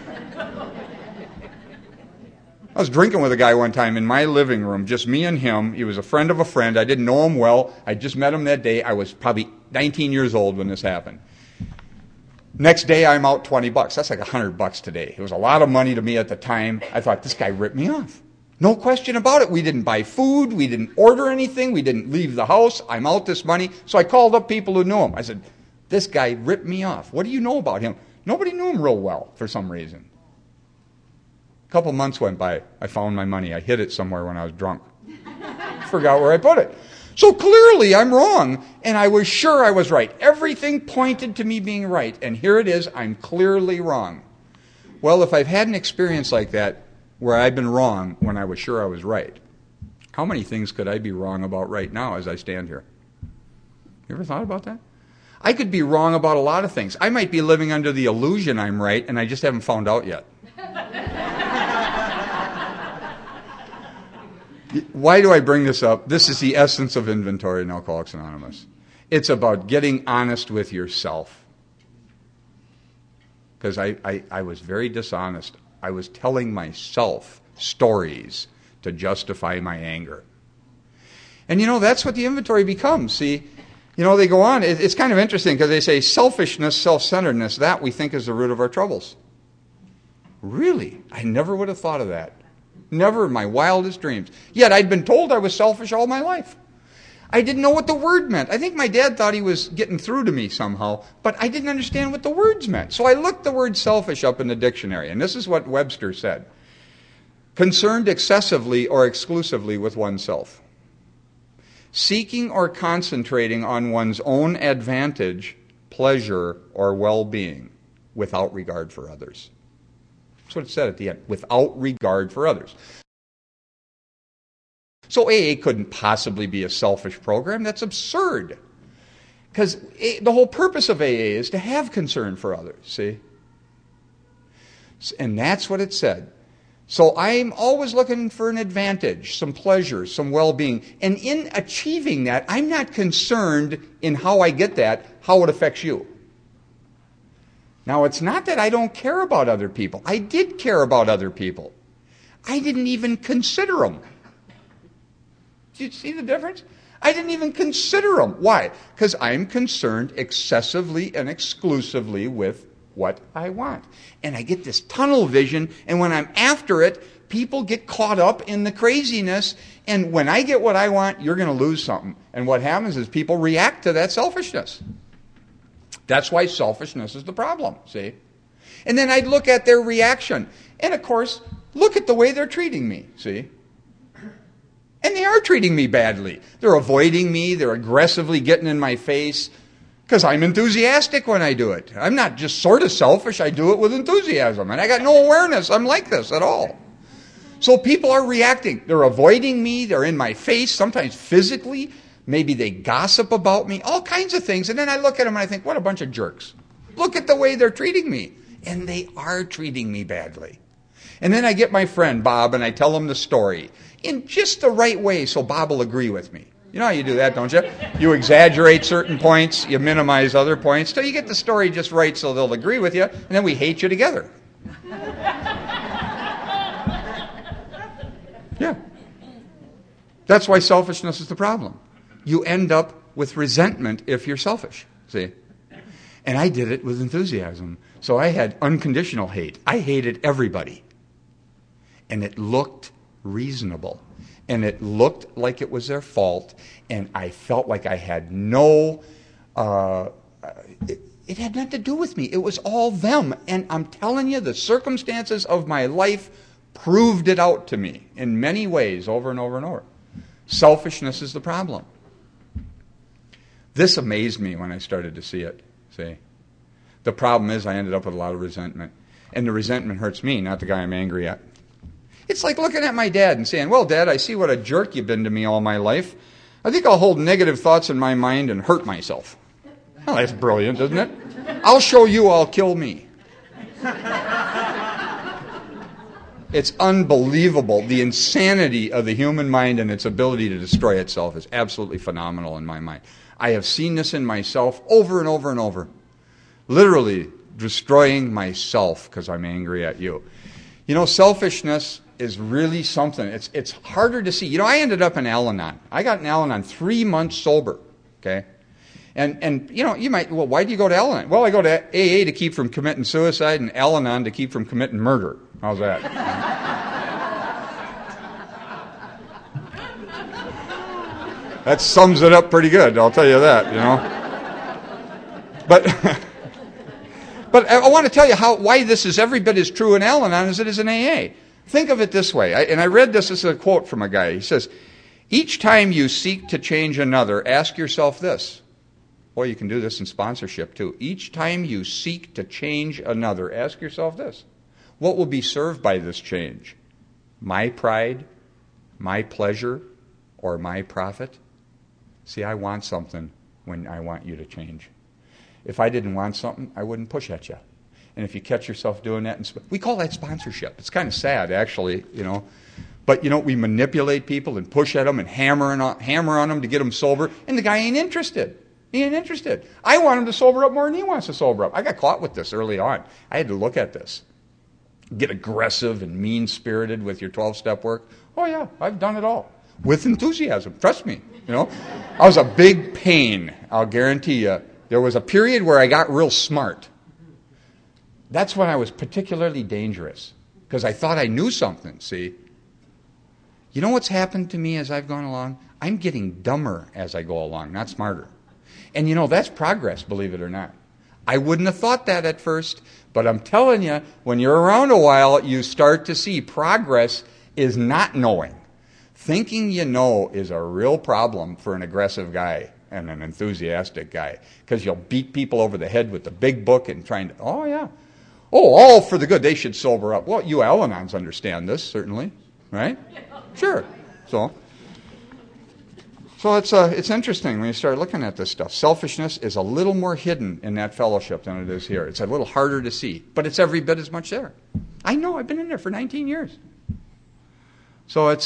I was drinking with a guy one time in my living room, just me and him. He was a friend of a friend. I didn't know him well. I just met him that day. I was probably 19 years old when this happened. Next day, I'm out $20. That's like $100 today. It was a lot of money to me at the time. I thought, this guy ripped me off. No question about it. We didn't buy food. We didn't order anything. We didn't leave the house. I'm out this money. So I called up people who knew him. I said, this guy ripped me off. What do you know about him? Nobody knew him real well for some reason. A couple months went by. I found my money. I hid it somewhere when I was drunk. Forgot where I put it. So clearly I'm wrong, and I was sure I was right. Everything pointed to me being right, and here it is, I'm clearly wrong. Well, if I've had an experience like that where I've been wrong when I was sure I was right, how many things could I be wrong about right now as I stand here? You ever thought about that? I could be wrong about a lot of things. I might be living under the illusion I'm right, and I just haven't found out yet. Why do I bring this up? This is the essence of inventory in Alcoholics Anonymous. It's about getting honest with yourself. because I was very dishonest. I was telling myself stories to justify my anger. And that's what the inventory becomes. See, they go on. It's kind of interesting because they say selfishness, self-centeredness, that we think is the root of our troubles. Really? I never would have thought of that. Never in my wildest dreams. Yet I'd been told I was selfish all my life. I didn't know what the word meant. I think my dad thought he was getting through to me somehow, but I didn't understand what the words meant. So I looked the word selfish up in the dictionary, and this is what Webster said. Concerned excessively or exclusively with oneself. Seeking or concentrating on one's own advantage, pleasure, or well-being without regard for others. That's what it said at the end, without regard for others. So AA couldn't possibly be a selfish program. That's absurd. Because the whole purpose of AA is to have concern for others, see? And that's what it said. So I'm always looking for an advantage, some pleasure, some well-being. And in achieving that, I'm not concerned in how I get that, how it affects you. Now, it's not that I don't care about other people. I did care about other people. I didn't even consider them. Do you see the difference? I didn't even consider them. Why? Because I'm concerned excessively and exclusively with what I want. And I get this tunnel vision, and when I'm after it, people get caught up in the craziness, and when I get what I want, you're going to lose something. And what happens is people react to that selfishness. That's why selfishness is the problem, see? And then I'd look at their reaction. And of course, look at the way they're treating me, see? And they are treating me badly. They're avoiding me. They're aggressively getting in my face because I'm enthusiastic when I do it. I'm not just sort of selfish. I do it with enthusiasm. And I got no awareness I'm like this at all. So people are reacting. They're avoiding me. They're in my face, sometimes physically. Maybe they gossip about me, all kinds of things. And then I look at them and I think, what a bunch of jerks. Look at the way they're treating me. And they are treating me badly. And then I get my friend Bob and I tell him the story in just the right way so Bob will agree with me. You know how you do that, don't you? You exaggerate certain points, you minimize other points, till you get the story just right so they'll agree with you, and then we hate you together. Yeah. That's why selfishness is the problem. You end up with resentment if you're selfish, see? And I did it with enthusiasm. So I had unconditional hate. I hated everybody. And it looked reasonable. And it looked like it was their fault. And I felt like I had no... It had nothing to do with me. It was all them. And I'm telling you, the circumstances of my life proved it out to me in many ways over and over and over. Selfishness is the problem. This amazed me when I started to see it. See? The problem is I ended up with a lot of resentment. And the resentment hurts me, not the guy I'm angry at. It's like looking at my dad and saying, well, Dad, I see what a jerk you've been to me all my life. I think I'll hold negative thoughts in my mind and hurt myself. Well, that's brilliant, isn't it? I'll show you I'll kill me. It's unbelievable. The insanity of the human mind and its ability to destroy itself is absolutely phenomenal in my mind. I have seen this in myself over and over and over. Literally destroying myself because I'm angry at you. You know, selfishness is really something. It's harder to see. You know, I ended up in Al-Anon. I got in Al-Anon 3 months sober, okay? And you know, you might, well, why do you go to Al-Anon? Well, I go to AA to keep from committing suicide and Al-Anon to keep from committing murder. How's that? That sums it up pretty good, I'll tell you that, you know. But I want to tell you why this is every bit as true in Al-Anon as it is in AA. Think of it this way, and I read this as a quote from a guy. He says, each time you seek to change another, ask yourself this. Boy, you can do this in sponsorship too. Each time you seek to change another, ask yourself this. What will be served by this change? My pride, my pleasure, or my profit? See, I want something when I want you to change. If I didn't want something, I wouldn't push at you. And if you catch yourself doing that, we call that sponsorship. It's kind of sad, actually, you know. But, you know, we manipulate people and push at them and hammer on them to get them sober, and the guy ain't interested. He ain't interested. I want him to sober up more than he wants to sober up. I got caught with this early on. I had to look at this. Get aggressive and mean-spirited with your 12-step work. Oh, yeah, I've done it all. With enthusiasm. Trust me. I was a big pain, I'll guarantee you. There was a period where I got real smart. That's when I was particularly dangerous, because I thought I knew something, see? You know what's happened to me as I've gone along? I'm getting dumber as I go along, not smarter. And that's progress, believe it or not. I wouldn't have thought that at first, but I'm telling you, when you're around a while, you start to see progress is not knowing. Thinking you know is a real problem for an aggressive guy and an enthusiastic guy, because you'll beat people over the head with the big book and trying to, oh yeah, all for the good, they should sober up. Well, you Al-Anons understand this, certainly, right? Sure. So it's interesting when you start looking at this stuff. Selfishness is a little more hidden in that fellowship than it is here. It's a little harder to see, but it's every bit as much there. I know, I've been in there for 19 years. So it's,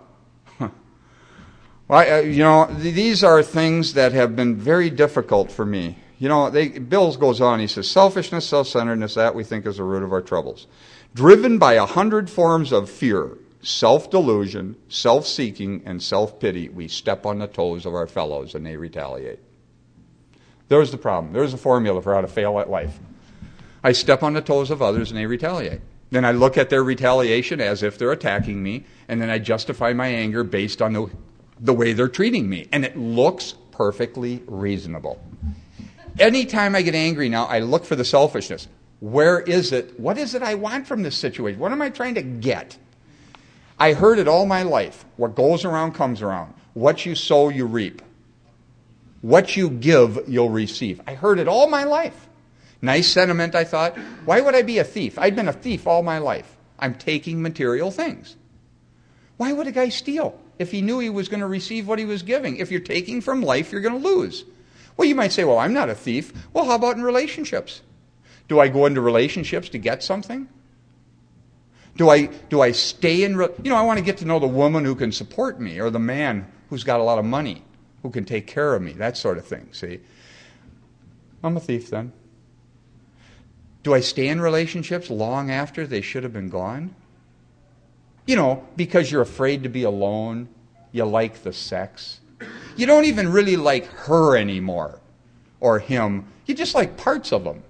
these are things that have been very difficult for me. Bills goes on, he says, selfishness, self-centeredness, that we think is the root of our troubles. Driven by 100 forms of fear, self-delusion, self-seeking, and self-pity, we step on the toes of our fellows and they retaliate. There's the problem. There's the formula for how to fail at life. I step on the toes of others and they retaliate. Then I look at their retaliation as if they're attacking me, and then I justify my anger based on the way they're treating me. And it looks perfectly reasonable. Anytime I get angry now, I look for the selfishness. Where is it? What is it I want from this situation? What am I trying to get? I heard it all my life. What goes around comes around. What you sow, you reap. What you give, you'll receive. I heard it all my life. Nice sentiment, I thought. Why would I be a thief? I'd been a thief all my life. I'm taking material things. Why would a guy steal if he knew he was going to receive what he was giving? If you're taking from life, you're going to lose. Well, you might say, well, I'm not a thief. Well, how about in relationships? Do I go into relationships to get something? Do I stay in... I want to get to know the woman who can support me, or the man who's got a lot of money, who can take care of me, that sort of thing, see? I'm a thief then. Do I stay in relationships long after they should have been gone? Because you're afraid to be alone, you like the sex. You don't even really like her anymore, or him. You just like parts of them.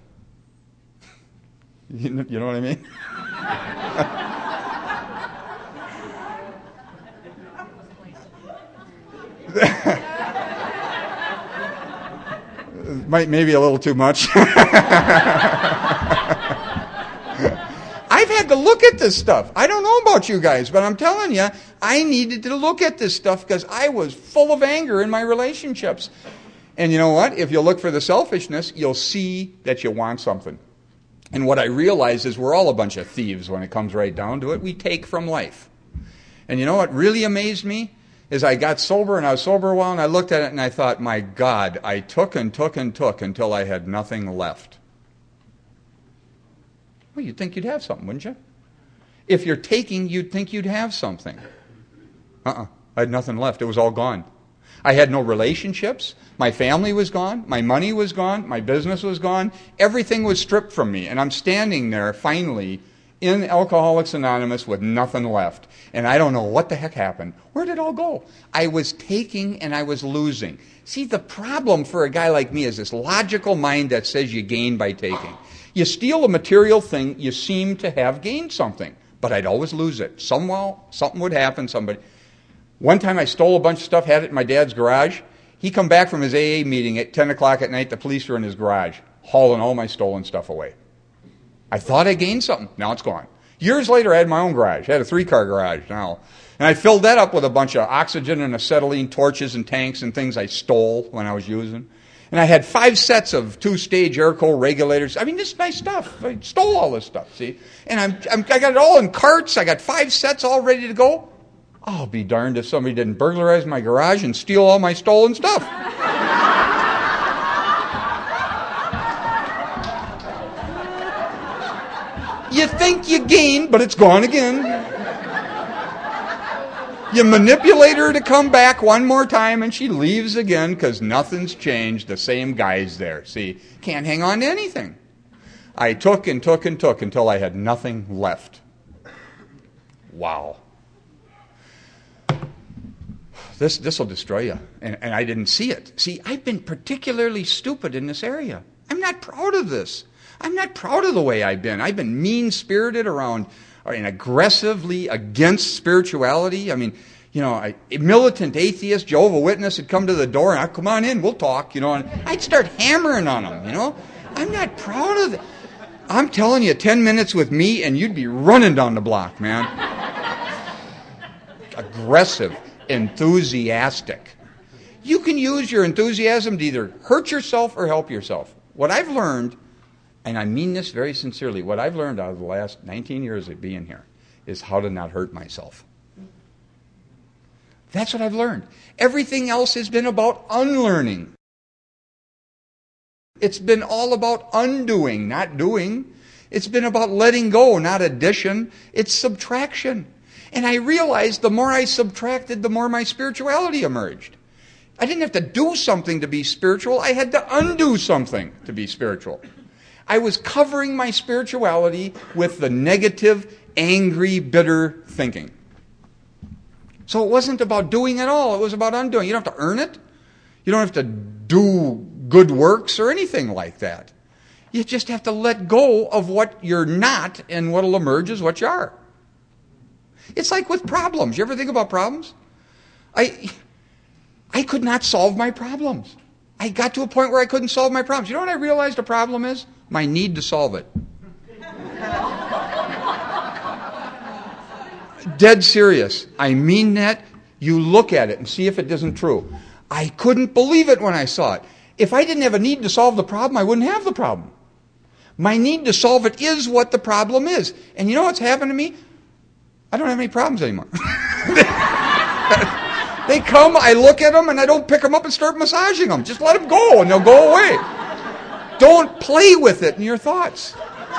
You know what I mean? Maybe a little too much. I've had to look at this stuff. I don't know about you guys, but I'm telling you, I needed to look at this stuff because I was full of anger in my relationships. And you know what? If you look for the selfishness, you'll see that you want something. And what I realize is we're all a bunch of thieves when it comes right down to it. We take from life. And you know what really amazed me? Is I got sober, and I was sober a while, and I looked at it and I thought, my God, I took and took and took until I had nothing left. Well, you'd think you'd have something, wouldn't you? If you're taking, you'd think you'd have something. I had nothing left. It was all gone. I had no relationships. My family was gone. My money was gone. My business was gone. Everything was stripped from me. And I'm standing there, finally, in Alcoholics Anonymous with nothing left. And I don't know what the heck happened. Where did it all go? I was taking and I was losing. See, the problem for a guy like me is this logical mind that says you gain by taking. You steal a material thing, you seem to have gained something. But I'd always lose it. Somehow, something would happen, somebody... One time I stole a bunch of stuff, had it in my dad's garage. He come back from his AA meeting at 10 o'clock at night. The police were in his garage, hauling all my stolen stuff away. I thought I gained something. Now it's gone. Years later, I had my own garage. I had a 3-car garage now. And I filled that up with a bunch of oxygen and acetylene torches and tanks and things I stole when I was using. And I had 5 sets of 2-stage air-cool regulators. I mean, this is nice stuff. I stole all this stuff, see? And I got it all in carts. I got 5 sets all ready to go. I'll be darned if somebody didn't burglarize my garage and steal all my stolen stuff. You think you gained, but it's gone again. You manipulate her to come back one more time, and she leaves again because nothing's changed. The same guy's there. See, can't hang on to anything. I took and took and took until I had nothing left. Wow. This will destroy you. And I didn't see it. See, I've been particularly stupid in this area. I'm not proud of this. I'm not proud of the way I've been. I've been mean-spirited around and aggressively against spirituality. I mean, a militant atheist, Jehovah's Witness would come to the door and I'd come on in, we'll talk, and I'd start hammering on them, I'm not proud of it. I'm telling you, 10 minutes with me and you'd be running down the block, man. Aggressive, enthusiastic. You can use your enthusiasm to either hurt yourself or help yourself. What I've learned, and I mean this very sincerely, what I've learned out of the last 19 years of being here is how to not hurt myself. That's what I've learned. Everything else has been about unlearning. It's been all about undoing, not doing. It's been about letting go, not addition. It's subtraction. And I realized the more I subtracted, the more my spirituality emerged. I didn't have to do something to be spiritual. I had to undo something to be spiritual. I was covering my spirituality with the negative, angry, bitter thinking. So it wasn't about doing at all. It was about undoing. You don't have to earn it. You don't have to do good works or anything like that. You just have to let go of what you're not, and what will emerge is what you are. It's like with problems. You ever think about problems? I could not solve my problems. I got to a point where I couldn't solve my problems. You know what I realized a problem is? My need to solve it. Dead serious. I mean that. You look at it and see if it isn't true. I couldn't believe it when I saw it. If I didn't have a need to solve the problem, I wouldn't have the problem. My need to solve it is what the problem is. And you know what's happened to me? I don't have any problems anymore. They come, I look at them, and I don't pick them up and start massaging them. Just let them go, and they'll go away. Don't play with it in your thoughts.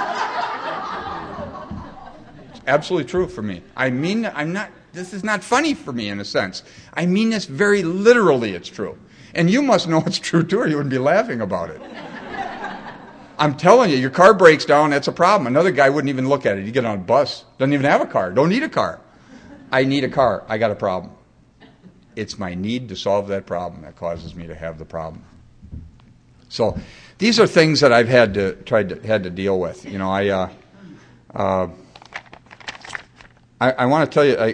It's absolutely true for me. I mean, this is not funny for me in a sense. I mean this very literally, it's true. And you must know it's true too, or you wouldn't be laughing about it. I'm telling you, your car breaks down, that's a problem. Another guy wouldn't even look at it. You get on a bus, doesn't even have a car, don't need a car. I need a car, I got a problem. It's my need to solve that problem that causes me to have the problem. So these are things that I've had to deal with. I want to tell you,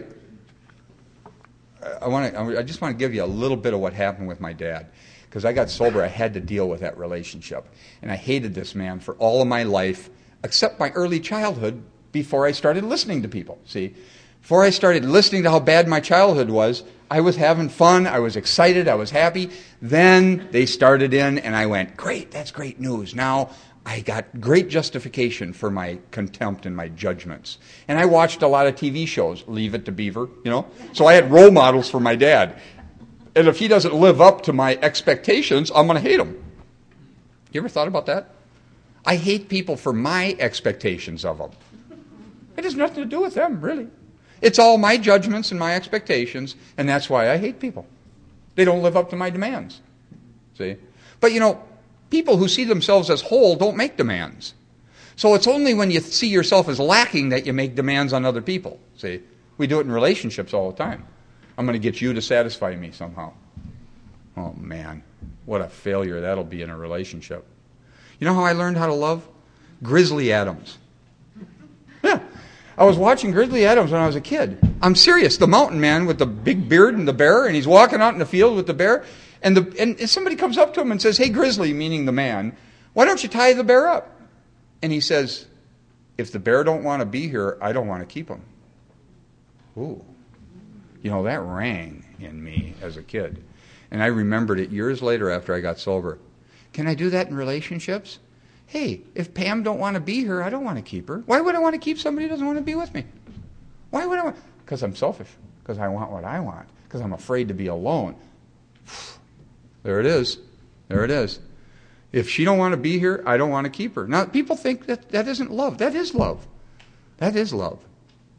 I just want to give you a little bit of what happened with my dad. Because I got sober, I had to deal with that relationship. And I hated this man for all of my life, except my early childhood, before I started listening to people. See, before I started listening to how bad my childhood was, I was having fun, I was excited, I was happy. Then they started in, and I went, great, that's great news. Now I got great justification for my contempt and my judgments. And I watched a lot of TV shows, Leave It to Beaver, So I had role models for my dad. And if he doesn't live up to my expectations, I'm going to hate him. You ever thought about that? I hate people for my expectations of them. It has nothing to do with them, really. It's all my judgments and my expectations, and that's why I hate people. They don't live up to my demands. See? But people who see themselves as whole don't make demands. So it's only when you see yourself as lacking that you make demands on other people. See? We do it in relationships all the time. I'm going to get you to satisfy me somehow. Oh, man. What a failure that'll be in a relationship. You know how I learned how to love? Grizzly Adams. Yeah. I was watching Grizzly Adams when I was a kid. I'm serious. The mountain man with the big beard and the bear, and he's walking out in the field with the bear, and somebody comes up to him and says, hey, Grizzly, meaning the man, why don't you tie the bear up? And he says, if the bear don't want to be here, I don't want to keep him. Ooh. That rang in me as a kid. And I remembered it years later after I got sober. Can I do that in relationships? Hey, if Pam don't want to be here, I don't want to keep her. Why would I want to keep somebody who doesn't want to be with me? Why would I want? Because I'm selfish. Because I want what I want. Because I'm afraid to be alone. There it is. There it is. If she don't want to be here, I don't want to keep her. Now, people think that isn't love. That is love. That is love.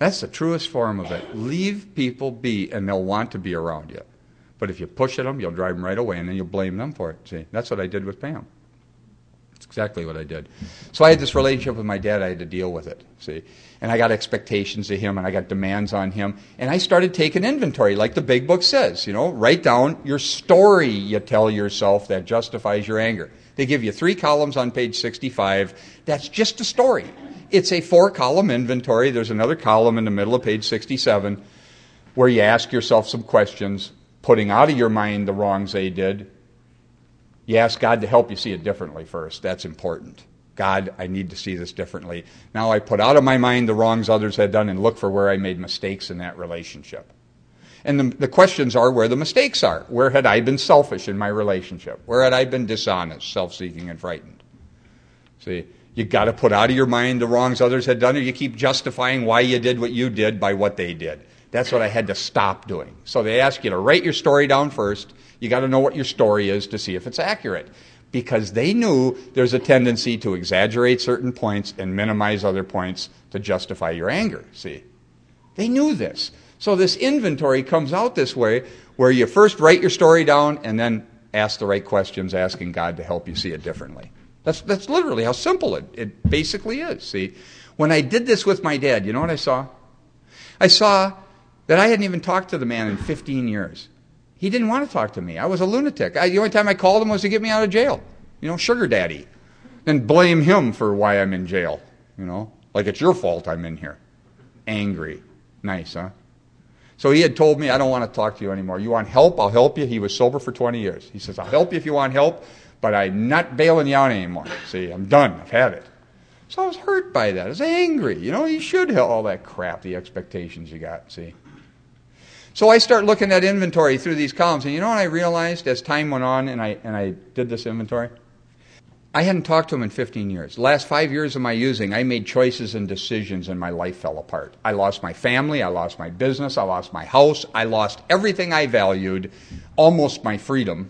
That's the truest form of it. Leave people be, and they'll want to be around you. But if you push at them, you'll drive them right away, and then you'll blame them for it. See, that's what I did with Pam. That's exactly what I did. So I had this relationship with my dad. I had to deal with it, see. And I got expectations of him, and I got demands on him. And I started taking inventory, like the big book says. Write down your story you tell yourself that justifies your anger. They give you 3 columns on page 65. That's just a story. It's a 4-column inventory. There's another column in the middle of page 67 where you ask yourself some questions, putting out of your mind the wrongs they did. You ask God to help you see it differently first. That's important. God, I need to see this differently. Now I put out of my mind the wrongs others had done and look for where I made mistakes in that relationship. And the questions are where the mistakes are. Where had I been selfish in my relationship? Where had I been dishonest, self-seeking, and frightened? See, you got to put out of your mind the wrongs others had done, or you keep justifying why you did what you did by what they did. That's what I had to stop doing. So they ask you to write your story down first. You got to know what your story is to see if it's accurate. Because they knew there's a tendency to exaggerate certain points and minimize other points to justify your anger. See? They knew this. So this inventory comes out this way, where you first write your story down and then ask the right questions, asking God to help you see it differently. That's literally how simple it basically is. See? When I did this with my dad, you know what I saw? I saw that I hadn't even talked to the man in 15 years. He didn't want to talk to me. I was a lunatic. The only time I called him was to get me out of jail. Sugar daddy. And blame him for why I'm in jail. Like it's your fault I'm in here. Angry. Nice, huh? So he had told me, I don't want to talk to you anymore. You want help? I'll help you. He was sober for 20 years. He says, I'll help you if you want help, but I'm not bailing you out anymore. See, I'm done. I've had it. So I was hurt by that. I was angry. You should help all that crap, the expectations you got, see. So I start looking at inventory through these columns, and you know what I realized as time went on and I did this inventory? I hadn't talked to him in 15 years. The last 5 years of my using, I made choices and decisions and my life fell apart. I lost my family, I lost my business, I lost my house, I lost everything I valued, almost my freedom.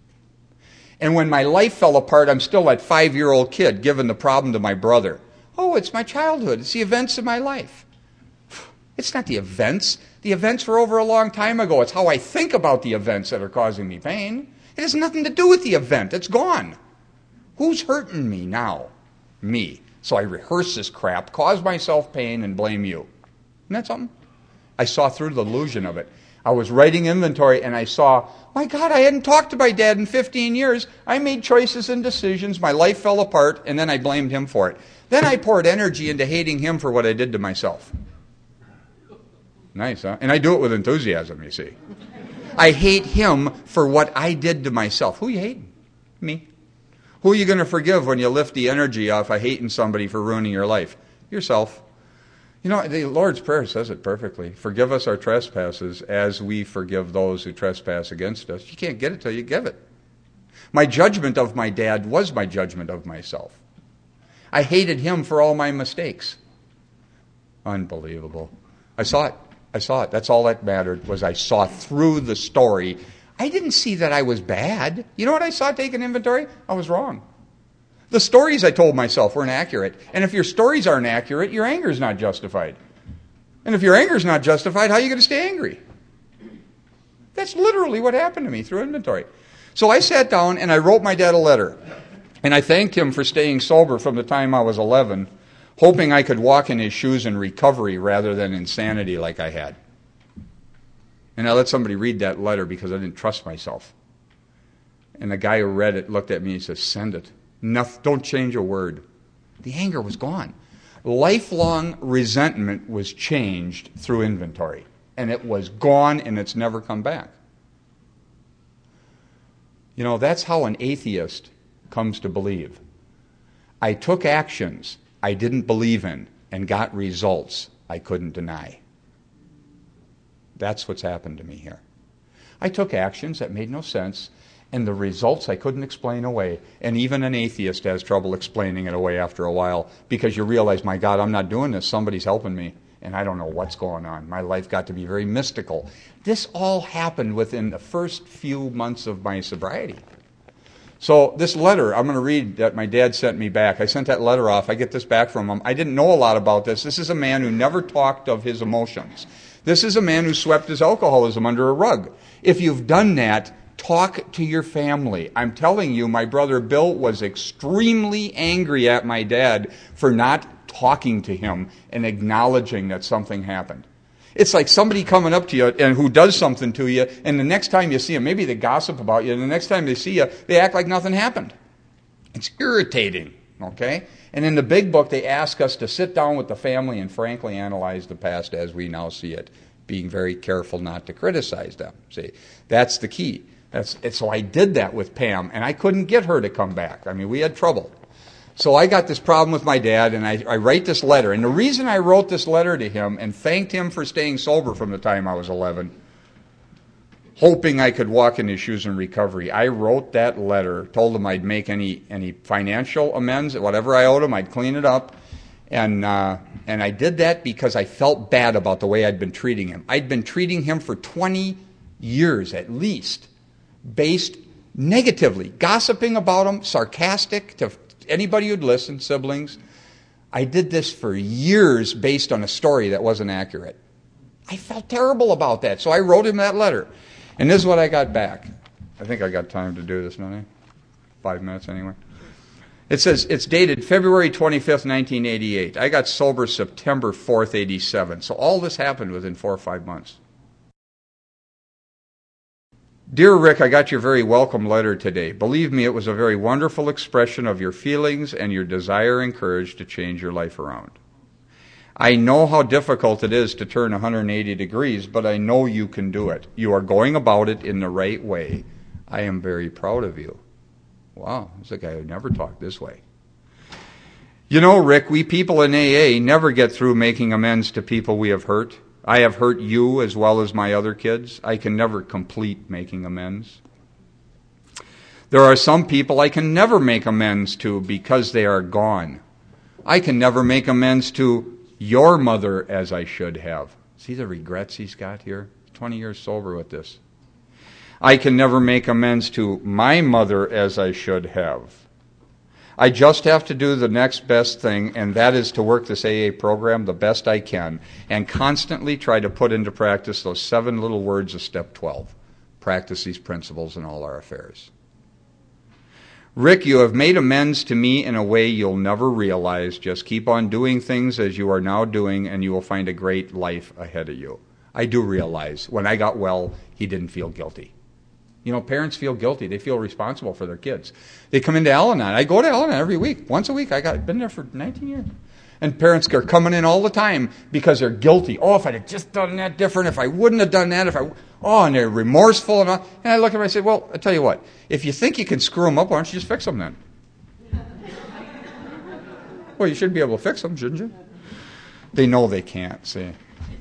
And when my life fell apart, I'm still that 5-year-old kid giving the problem to my brother. Oh, it's my childhood. It's the events of my life. It's not the events. The events were over a long time ago. It's how I think about the events that are causing me pain. It has nothing to do with the event. It's gone. Who's hurting me now? Me. So I rehearse this crap, cause myself pain, and blame you. Isn't that something? I saw through the illusion of it. I was writing inventory, and I saw, my God, I hadn't talked to my dad in 15 years. I made choices and decisions. My life fell apart, and then I blamed him for it. Then I poured energy into hating him for what I did to myself. Nice, huh? And I do it with enthusiasm, you see. I hate him for what I did to myself. Who are you hating? Me. Who are you going to forgive when you lift the energy off of hating somebody for ruining your life? Yourself. The Lord's Prayer says it perfectly. Forgive us our trespasses as we forgive those who trespass against us. You can't get it till you give it. My judgment of my dad was my judgment of myself. I hated him for all my mistakes. Unbelievable. I saw it. That's all that mattered, was I saw through the story. I didn't see that I was bad. You know what I saw taking inventory? I was wrong. The stories I told myself weren't accurate. And if your stories aren't accurate, your anger is not justified. And if your anger is not justified, how are you going to stay angry? That's literally what happened to me through inventory. So I sat down and I wrote my dad a letter. And I thanked him for staying sober from the time I was 11, hoping I could walk in his shoes in recovery rather than insanity like I had. And I let somebody read that letter because I didn't trust myself. And the guy who read it looked at me and said, send it. Don't change a word. The anger was gone. Lifelong resentment was changed through inventory. And it was gone and it's never come back. That's how an atheist comes to believe. I took actions I didn't believe in and got results I couldn't deny. That's what's happened to me here. I took actions that made no sense, and the results I couldn't explain away. And even an atheist has trouble explaining it away after a while, because you realize, my God, I'm not doing this. Somebody's helping me, and I don't know what's going on. My life got to be very mystical. This all happened within the first few months of my sobriety. So this letter, I'm going to read that my dad sent me back. I sent that letter off. I get this back from him. I didn't know a lot about this. This is a man who never talked of his emotions. This is a man who swept his alcoholism under a rug. If you've done that, talk to your family. I'm telling you, my brother Bill was extremely angry at my dad for not talking to him and acknowledging that something happened. It's like somebody coming up to you and who does something to you, and the next time you see them, maybe they gossip about you, and the next time they see you, they act like nothing happened. It's irritating, okay? And in the big book, they ask us to sit down with the family and frankly analyze the past as we now see it, being very careful not to criticize them. See, that's the key. So I did that with Pam, and I couldn't get her to come back. I mean, we had trouble. So I got this problem with my dad, and I write this letter. And the reason I wrote this letter to him and thanked him for staying sober from the time I was 11, hoping I could walk in his shoes in recovery, I wrote that letter, told him I'd make any financial amends, whatever I owed him, I'd clean it up. And I did that because I felt bad about the way I'd been treating him. I'd been treating him for 20 years at least, based negatively, gossiping about him, sarcastic to anybody who'd listen, siblings. I did this for years based on a story that wasn't accurate. I felt terrible about that, so I wrote him that letter. And this is what I got back. I think I got time to do this, don't I? 5 minutes anyway. It says, it's dated February 25th, 1988. I got sober September 4th, 87. So all this happened within 4 or 5 months. Dear Rick, I got your very welcome letter today. Believe me, it was a very wonderful expression of your feelings and your desire and courage to change your life around. I know how difficult it is to turn 180 degrees, but I know you can do it. You are going about it in the right way. I am very proud of you. Wow, this is a guy who never talked this way. You know, Rick, we people in AA never get through making amends to people we have hurt. I have hurt you as well as my other kids. I can never complete making amends. There are some people I can never make amends to because they are gone. I can never make amends to your mother as I should have. See the regrets he's got here? 20 years sober with this. I can never make amends to my mother as I should have. I just have to do the next best thing, and that is to work this AA program the best I can and constantly try to put into practice those 7 little words of Step 12. Practice these principles in all our affairs. Rick, you have made amends to me in a way you'll never realize. Just keep on doing things as you are now doing, and you will find a great life ahead of you. I do realize when I got well, he didn't feel guilty. You know, parents feel guilty. They feel responsible for their kids. They come into Al-Anon. I go to Al-Anon every week, once a week. I've been there for 19 years. And parents are coming in all the time because they're guilty. Oh, if I'd have just done that different, if I wouldn't have done that, and they're remorseful. And I look at them and I say, well, I tell you what, if you think you can screw them up, why don't you just fix them then? Well, you should be able to fix them, shouldn't you? They know they can't, see.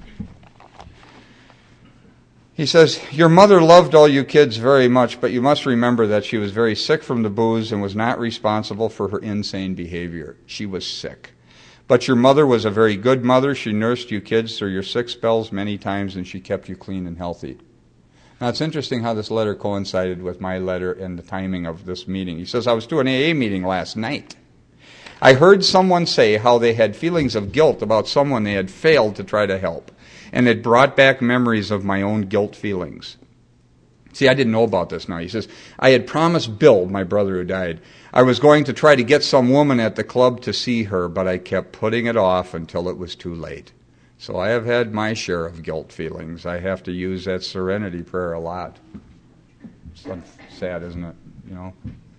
He says, your mother loved all you kids very much, but you must remember that she was very sick from the booze and was not responsible for her insane behavior. She was sick. But your mother was a very good mother. She nursed you kids through your sick spells many times, and she kept you clean and healthy. Now, it's interesting how this letter coincided with my letter and the timing of this meeting. He says, I was to an AA meeting last night. I heard someone say how they had feelings of guilt about someone they had failed to try to help. And it brought back memories of my own guilt feelings. See, I didn't know about this now. He says, I had promised Bill, my brother who died, I was going to try to get some woman at the club to see her, but I kept putting it off until it was too late. So I have had my share of guilt feelings. I have to use that serenity prayer a lot. It's sad, isn't it? You know.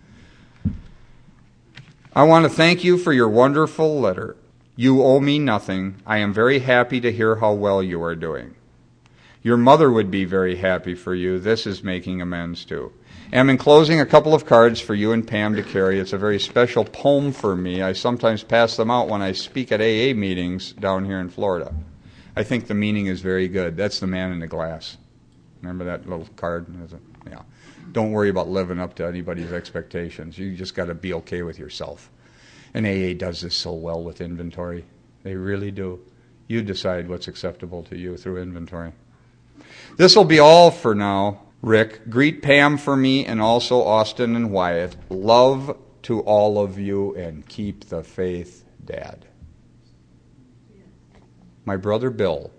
I want to thank you for your wonderful letter. You owe me nothing. I am very happy to hear how well you are doing. Your mother would be very happy for you. This is making amends too. I'm enclosing a couple of cards for you and Pam to carry. It's a very special poem for me. I sometimes pass them out when I speak at AA meetings down here in Florida. I think the meaning is very good. That's the man in the glass. Remember that little card? Yeah. Don't worry about living up to anybody's expectations. You just got to be okay with yourself. And AA does this so well with inventory. They really do. You decide what's acceptable to you through inventory. This will be all for now. Rick, greet Pam for me and also Austin and Wyatt. Love to all of you and keep the faith, Dad. My brother Bill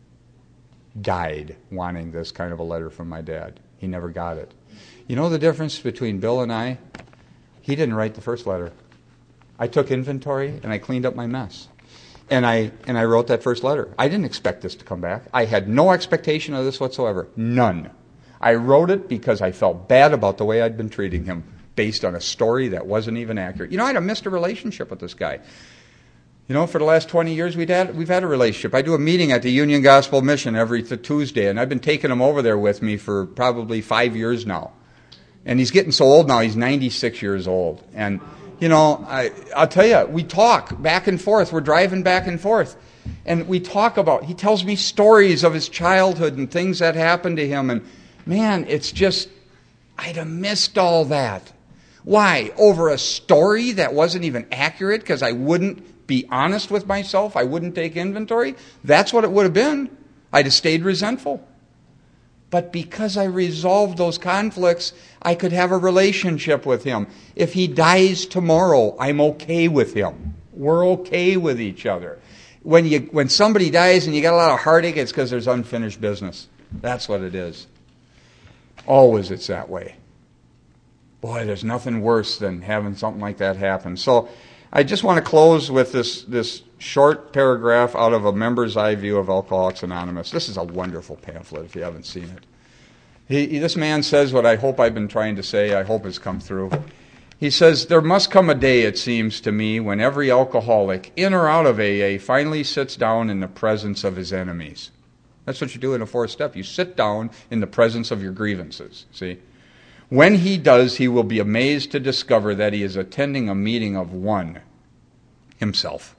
died wanting this kind of a letter from my dad. He never got it. You know the difference between Bill and I? He didn't write the first letter. I took inventory and I cleaned up my mess. And I wrote that first letter. I didn't expect this to come back. I had no expectation of this whatsoever. None. I wrote it because I felt bad about the way I'd been treating him based on a story that wasn't even accurate. You know, I'd have missed a relationship with this guy. You know, for the last 20 years we've had a relationship. I do a meeting at the Union Gospel Mission every Tuesday, and I've been taking him over there with me for probably 5 years now. And he's getting so old now, he's 96 years old. And you know, I'll tell you, we talk back and forth. We're driving back and forth. And we talk about, he tells me stories of his childhood and things that happened to him. And man, it's just, I'd have missed all that. Why? Over a story that wasn't even accurate because I wouldn't be honest with myself. I wouldn't take inventory. That's what it would have been. I'd have stayed resentful. But because I resolved those conflicts, I could have a relationship with him. If he dies tomorrow, I'm okay with him. We're okay with each other. When somebody dies and you got a lot of heartache, it's because there's unfinished business. That's what it is. Always it's that way. Boy, there's nothing worse than having something like that happen. So I just want to close with this short paragraph out of a member's eye view of Alcoholics Anonymous. This is a wonderful pamphlet if you haven't seen it. This man says what I hope I've been trying to say, I hope has come through. He says, there must come a day, it seems to me, when every alcoholic, in or out of AA, finally sits down in the presence of his enemies. That's what you do in a fourth step. You sit down in the presence of your grievances, see? When he does, he will be amazed to discover that he is attending a meeting of one, himself.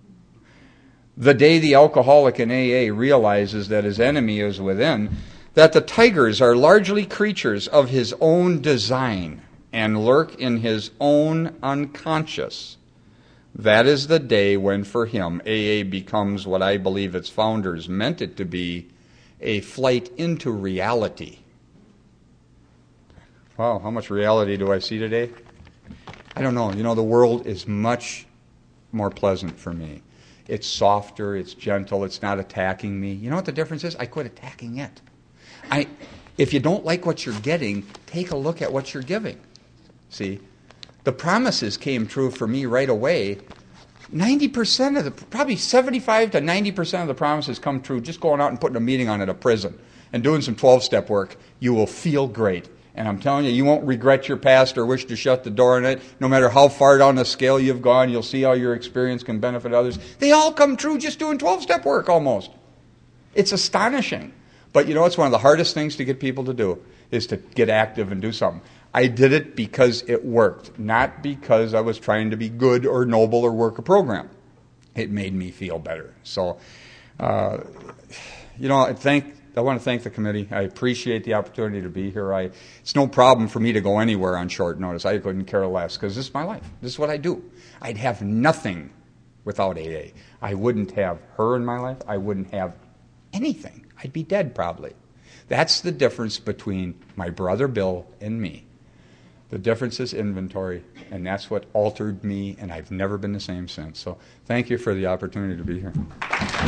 The day the alcoholic in AA realizes that his enemy is within, that the tigers are largely creatures of his own design and lurk in his own unconscious, that is the day when for him AA becomes what I believe its founders meant it to be, a flight into reality. Wow, how much reality do I see today? I don't know. You know, the world is much more pleasant for me. It's softer, it's gentle, it's not attacking me. You know what the difference is? I quit attacking it. If you don't like what you're getting, take a look at what you're giving. See? The promises came true for me right away. 90% of probably 75 to 90% of the promises come true just going out and putting a meeting on at a prison and doing some 12-step work. You will feel great. And I'm telling you, you won't regret your past or wish to shut the door on it. No matter how far down the scale you've gone, you'll see how your experience can benefit others. They all come true just doing 12-step work almost. It's astonishing. But you know, it's one of the hardest things to get people to do is to get active and do something. I did it because it worked, not because I was trying to be good or noble or work a program. It made me feel better. So, you know, I want to thank the committee. I appreciate the opportunity to be here. It's no problem for me to go anywhere on short notice. I couldn't care less because this is my life. This is what I do. I'd have nothing without AA. I wouldn't have her in my life. I wouldn't have anything. I'd be dead probably. That's the difference between my brother Bill and me. The difference is inventory, and that's what altered me, and I've never been the same since. So thank you for the opportunity to be here.